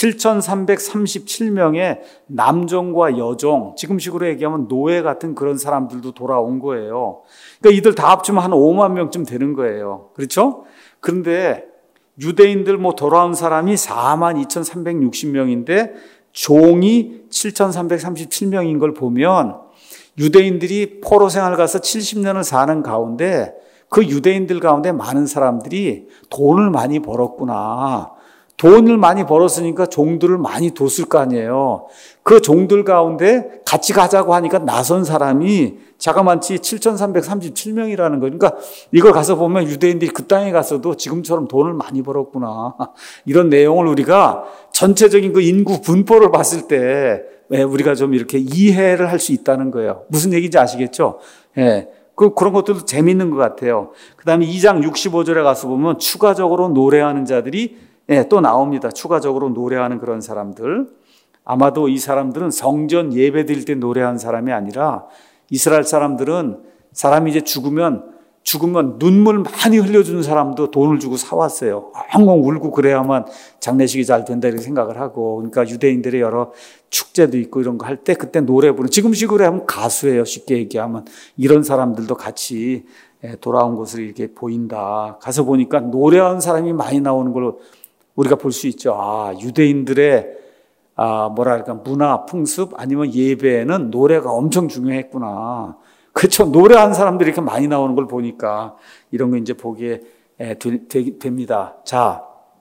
[SPEAKER 1] 칠천삼백삼십칠 명의 남종과 여종, 지금식으로 얘기하면 노예 같은 그런 사람들도 돌아온 거예요. 그러니까 이들 다 합치면 한 오만 명쯤 되는 거예요. 그렇죠? 그런데 유대인들 뭐 돌아온 사람이 사만 이천삼백육십 명인데 종이 칠천삼백삼십칠 명인 걸 보면 유대인들이 포로 생활 가서 칠십 년을 사는 가운데 그 유대인들 가운데 많은 사람들이 돈을 많이 벌었구나. 돈을 많이 벌었으니까 종들을 많이 뒀을 거 아니에요. 그 종들 가운데 같이 가자고 하니까 나선 사람이 자그만치 칠천삼백삼십칠 명이라는 거예요. 그러니까 이걸 가서 보면 유대인들이 그 땅에 가서도 지금처럼 돈을 많이 벌었구나. 이런 내용을 우리가 전체적인 그 인구 분포를 봤을 때 우리가 좀 이렇게 이해를 할 수 있다는 거예요. 무슨 얘기인지 아시겠죠? 예. 그, 그런 것들도 재밌는 것 같아요. 그 다음에 이 장 육십오 절에 가서 보면 추가적으로 노래하는 자들이 예, 또 나옵니다. 추가적으로 노래하는 그런 사람들. 아마도 이 사람들은 성전 예배 드릴 때 노래한 사람이 아니라 이스라엘 사람들은 사람이 이제 죽으면 죽으면 눈물 많이 흘려주는 사람도 돈을 주고 사왔어요. 엉엉 울고 그래야만 장례식이 잘 된다 이렇게 생각을 하고. 그러니까 유대인들의 여러 축제도 있고 이런 거 할 때 그때 노래 부르는, 지금식으로 하면 가수예요. 쉽게 얘기하면. 이런 사람들도 같이 돌아온 것을 이렇게 보인다. 가서 보니까 노래하는 사람이 많이 나오는 걸 우리가 볼 수 있죠. 아, 유대인들의 아, 뭐랄까 문화, 풍습 아니면 예배에는 노래가 엄청 중요했구나. 그렇죠. 노래하는 사람들이 이렇게 많이 나오는 걸 보니까 이런 거 이제 보게 되, 되, 됩니다. 자,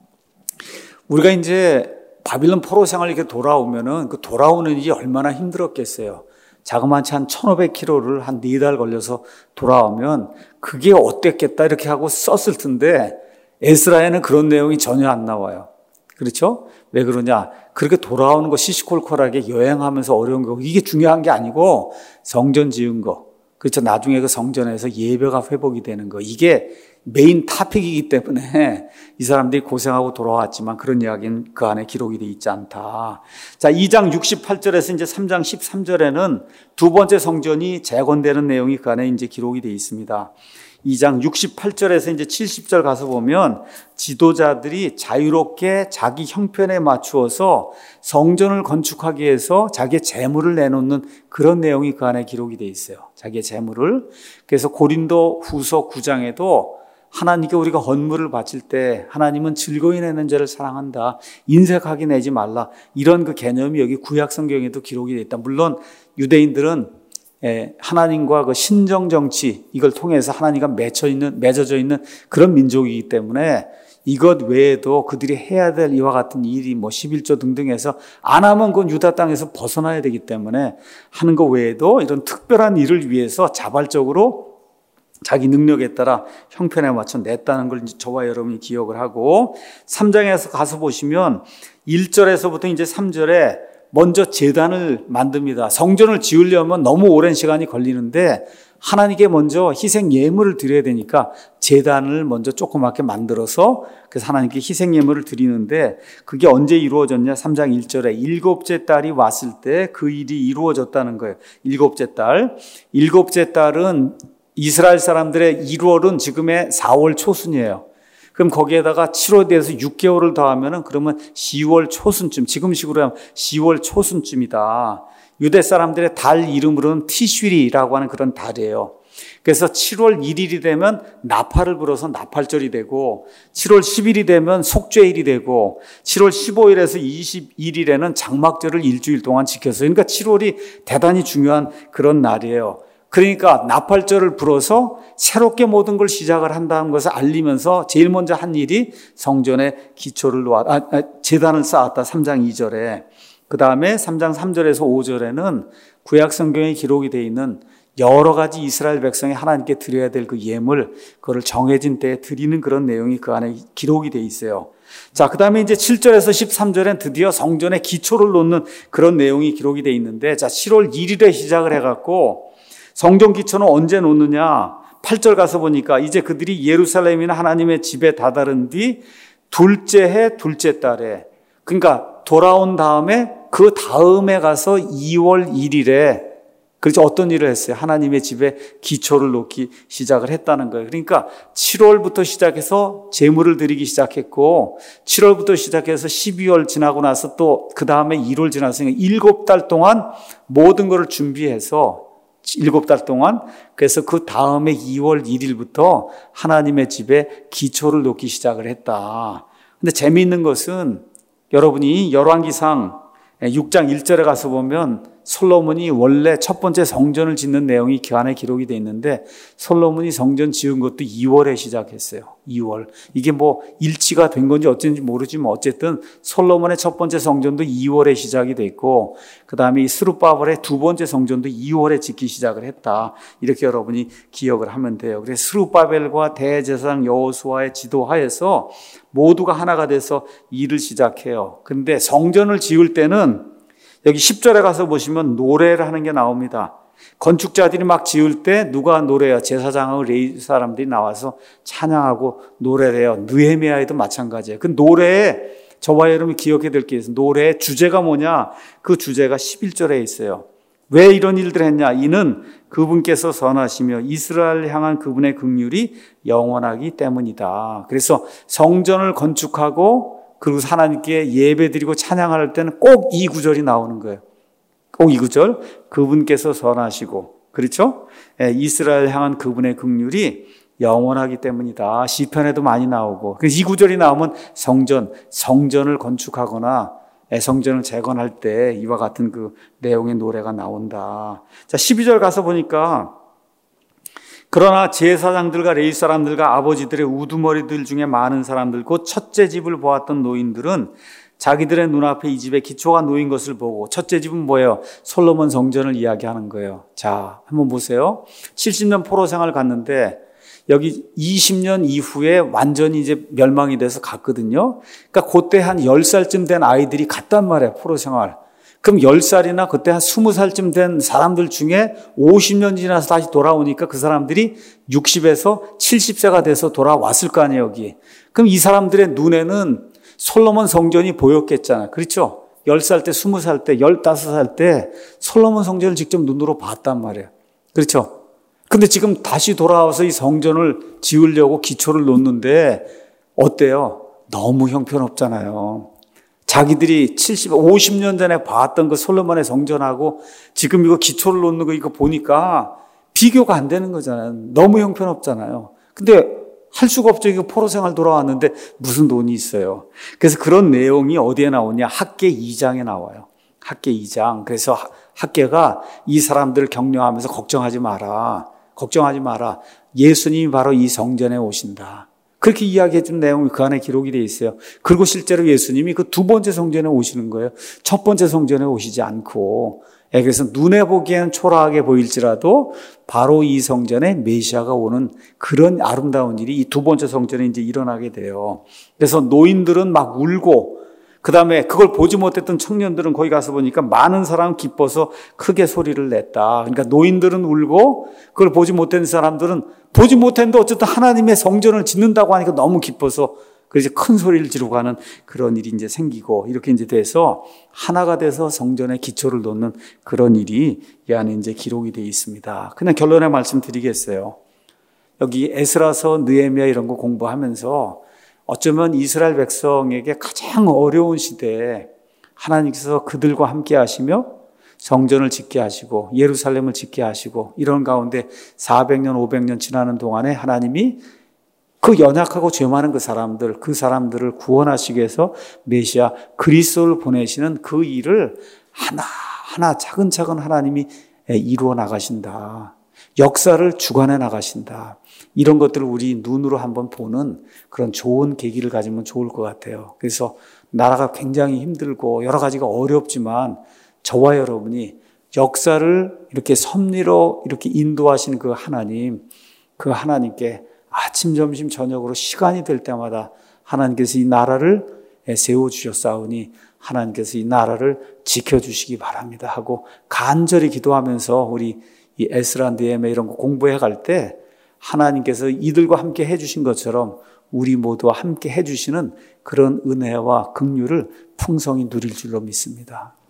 [SPEAKER 1] 우리가 이제 바빌론 포로 생활 이렇게 돌아오면은 그 돌아오는 일이 얼마나 힘들었겠어요. 자그마치 한 천오백 킬로미터를 한 네 달 걸려서 돌아오면 그게 어땠겠다 이렇게 하고 썼을 텐데 에스라에는 그런 내용이 전혀 안 나와요. 그렇죠? 왜 그러냐? 그렇게 돌아오는 거 시시콜콜하게 여행하면서 어려운 거 이게 중요한 게 아니고 성전 지은 거. 그렇죠. 나중에 그 성전에서 예배가 회복이 되는 거. 이게 메인 토픽이기 때문에 이 사람들이 고생하고 돌아왔지만 그런 이야기는 그 안에 기록이 되어 있지 않다. 자, 이 장 육십팔 절에서 이제 삼 장 십삼 절에는 두 번째 성전이 재건되는 내용이 그 안에 이제 기록이 되어 있습니다. 이 장 육십팔 절에서 이제 칠십 절 가서 보면 지도자들이 자유롭게 자기 형편에 맞추어서 성전을 건축하기 위해서 자기의 재물을 내놓는 그런 내용이 그 안에 기록이 되어 있어요. 자기의 재물을. 그래서 고린도 후서 구 장에도 하나님께 우리가 헌물을 바칠 때 하나님은 즐거이 내는 자를 사랑한다. 인색하게 내지 말라. 이런 그 개념이 여기 구약 성경에도 기록이 되어 있다. 물론 유대인들은 하나님과 그 신정 정치 이걸 통해서 하나님과 맺혀 있는 맺어져 있는 그런 민족이기 때문에 이것 외에도 그들이 해야 될 이와 같은 일이 뭐 십일조 등등해서 안 하면 그건 유다 땅에서 벗어나야 되기 때문에 하는 것 외에도 이런 특별한 일을 위해서 자발적으로 자기 능력에 따라 형편에 맞춰 냈다는 걸 저와 여러분이 기억을 하고, 삼 장에서 가서 보시면 일 절에서부터 이제 삼 절에 먼저 제단을 만듭니다. 성전을 지으려면 너무 오랜 시간이 걸리는데 하나님께 먼저 희생 예물을 드려야 되니까 제단을 먼저 조그맣게 만들어서 그래서 하나님께 희생 예물을 드리는데 그게 언제 이루어졌냐? 삼 장 일 절에 일곱째 딸이 왔을 때 그 일이 이루어졌다는 거예요. 일곱째 딸. 일곱째 딸은 이스라엘 사람들의 일월은 지금의 사월 초순이에요. 그럼 거기에다가 칠월에 대해서 육 개월을 더하면은 그러면 시월 초순쯤, 지금식으로 하면 시월 초순쯤이다. 유대 사람들의 달 이름으로는 티슈리라고 하는 그런 달이에요. 그래서 칠월 일일이 되면 나팔을 불어서 나팔절이 되고 칠월 십일이 되면 속죄일이 되고 칠월 십오일에서 이십일일에는 장막절을 일주일 동안 지켰어요. 그러니까 칠월이 대단히 중요한 그런 날이에요. 그러니까 나팔절을 불어서 새롭게 모든 걸 시작을 한다는 것을 알리면서 제일 먼저 한 일이 성전에 기초를 놓아, 아, 아, 제단을 쌓았다. 삼 장 이 절에. 그 다음에 삼 장 삼 절에서 오 절에는 구약 성경에 기록이 되어 있는 여러 가지 이스라엘 백성이 하나님께 드려야 될 그 예물, 그거를 정해진 때에 드리는 그런 내용이 그 안에 기록이 되어 있어요. 자, 그 다음에 이제 칠 절에서 십삼 절엔 드디어 성전에 기초를 놓는 그런 내용이 기록이 되어 있는데, 자, 칠월 일일에 시작을 해갖고 성전 기초는 언제 놓느냐? 팔 절 가서 보니까 이제 그들이 예루살렘이나 하나님의 집에 다다른 뒤 둘째 해 둘째 달에, 그러니까 돌아온 다음에 그 다음에 가서 이월 일일에 그렇죠. 어떤 일을 했어요? 하나님의 집에 기초를 놓기 시작을 했다는 거예요. 그러니까 칠월부터 시작해서 제물을 드리기 시작했고 칠월부터 시작해서 십이월 지나고 나서 또 그 다음에 일월 지났으니까 일곱 달 동안 모든 것을 준비해서 일곱 달 동안 그래서 그 다음에 이월 일일부터 하나님의 집에 기초를 놓기 시작을 했다. 근데 재미있는 것은 여러분이 열왕기상 육 장 일 절에 가서 보면 솔로몬이 원래 첫 번째 성전을 짓는 내용이 그 안에 기록이 되어 있는데 솔로몬이 성전 지은 것도 이월에 시작했어요. 이월. 이게 뭐 일치가 된 건지 어쩐지 모르지만 어쨌든 솔로몬의 첫 번째 성전도 이월에 시작이 됐고 그 다음에 이 스룹바벨의 두 번째 성전도 이월에 짓기 시작을 했다. 이렇게 여러분이 기억을 하면 돼요. 그래서 스룹바벨과 대제사장 여호수아의 지도하에서 모두가 하나가 돼서 일을 시작해요. 그런데 성전을 지을 때는 여기 십 절에 가서 보시면 노래를 하는 게 나옵니다. 건축자들이 막 지을 때 누가 노래해요? 제사장하고 레위 사람들이 나와서 찬양하고 노래를 해요. 느헤미야에도 마찬가지예요. 그 노래에 저와 여러분이 기억해야 될 게 있어요. 노래의 주제가 뭐냐? 그 주제가 십일 절에 있어요. 왜 이런 일들을 했냐? 이는 그분께서 선하시며 이스라엘을 향한 그분의 긍휼이 영원하기 때문이다. 그래서 성전을 건축하고 그리고 하나님께 예배드리고 찬양할 때는 꼭 이 구절이 나오는 거예요. 꼭 이 구절. 그분께서 선하시고 그렇죠? 이스라엘 향한 그분의 긍휼이 영원하기 때문이다. 시편에도 많이 나오고 그래서 이 구절이 나오면 성전, 성전을 건축하거나 성전을 재건할 때 이와 같은 그 내용의 노래가 나온다. 자, 십이 절 가서 보니까 그러나 제사장들과 레위 사람들과 아버지들의 우두머리들 중에 많은 사람들 곧 첫째 집을 보았던 노인들은 자기들의 눈앞에 이 집에 기초가 놓인 것을 보고 첫째 집은 뭐예요? 솔로몬 성전을 이야기하는 거예요. 자, 한번 보세요. 칠십 년 포로 생활 갔는데 여기 이십 년 이후에 완전히 이제 멸망이 돼서 갔거든요. 그러니까 그때 한 열 살쯤 된 아이들이 갔단 말이에요. 포로 생활. 그럼 열 살이나 그때 한 스무 살쯤 된 사람들 중에 오십 년 지나서 다시 돌아오니까 그 사람들이 육십에서 칠십 세가 돼서 돌아왔을 거 아니에요, 여기. 그럼 이 사람들의 눈에는 솔로몬 성전이 보였겠잖아요. 그렇죠? 열 살 때, 스무 살 때, 열다섯 살 때 솔로몬 성전을 직접 눈으로 봤단 말이에요. 그렇죠? 근데 지금 다시 돌아와서 이 성전을 지으려고 기초를 놓는데 어때요? 너무 형편없잖아요. 자기들이 칠십, 오십 년 전에 봤던 그 솔로몬의 성전하고 지금 이거 기초를 놓는 거 이거 보니까 비교가 안 되는 거잖아요. 너무 형편없잖아요. 근데 할 수가 없죠. 이거 포로 생활 돌아왔는데 무슨 돈이 있어요. 그래서 그런 내용이 어디에 나오냐? 학계 이 장에 나와요. 학계 이 장. 그래서 학계가 이 사람들을 격려하면서 걱정하지 마라. 걱정하지 마라. 예수님이 바로 이 성전에 오신다. 그렇게 이야기해 준 내용이 그 안에 기록이 되어 있어요. 그리고 실제로 예수님이 그 두 번째 성전에 오시는 거예요. 첫 번째 성전에 오시지 않고. 그래서 눈에 보기에는 초라하게 보일지라도 바로 이 성전에 메시아가 오는 그런 아름다운 일이 이 두 번째 성전에 이제 일어나게 돼요. 그래서 노인들은 막 울고 그 다음에 그걸 보지 못했던 청년들은 거기 가서 보니까 많은 사람은 기뻐서 크게 소리를 냈다. 그러니까 노인들은 울고 그걸 보지 못한 사람들은 보지 못했는데 어쨌든 하나님의 성전을 짓는다고 하니까 너무 기뻐서 그래서 큰 소리를 지르고 하는 그런 일이 이제 생기고 이렇게 이제 돼서 하나가 돼서 성전의 기초를 놓는 그런 일이 이 안에 이제 기록이 되어 있습니다. 그냥 결론의 말씀 드리겠어요. 여기 에스라서, 느헤미야 이런 거 공부하면서 어쩌면 이스라엘 백성에게 가장 어려운 시대에 하나님께서 그들과 함께 하시며 성전을 짓게 하시고 예루살렘을 짓게 하시고 이런 가운데 사백 년, 오백 년 지나는 동안에 하나님이 그 연약하고 죄 많은 그 사람들, 그 사람들을 구원하시기 위해서 메시아 그리스도를 보내시는 그 일을 하나하나 차근차근 하나님이 이루어 나가신다. 역사를 주관해 나가신다. 이런 것들을 우리 눈으로 한번 보는 그런 좋은 계기를 가지면 좋을 것 같아요. 그래서 나라가 굉장히 힘들고 여러 가지가 어렵지만 저와 여러분이 역사를 이렇게 섭리로 이렇게 인도하신 그 하나님, 그 하나님께 아침, 점심, 저녁으로 시간이 될 때마다 하나님께서 이 나라를 세워주셨사오니 하나님께서 이 나라를 지켜주시기 바랍니다 하고 간절히 기도하면서 우리 이 에스라, 느헤미야 이런 거 공부해 갈 때 하나님께서 이들과 함께 해주신 것처럼 우리 모두와 함께 해주시는 그런 은혜와 긍휼을 풍성히 누릴 줄로 믿습니다.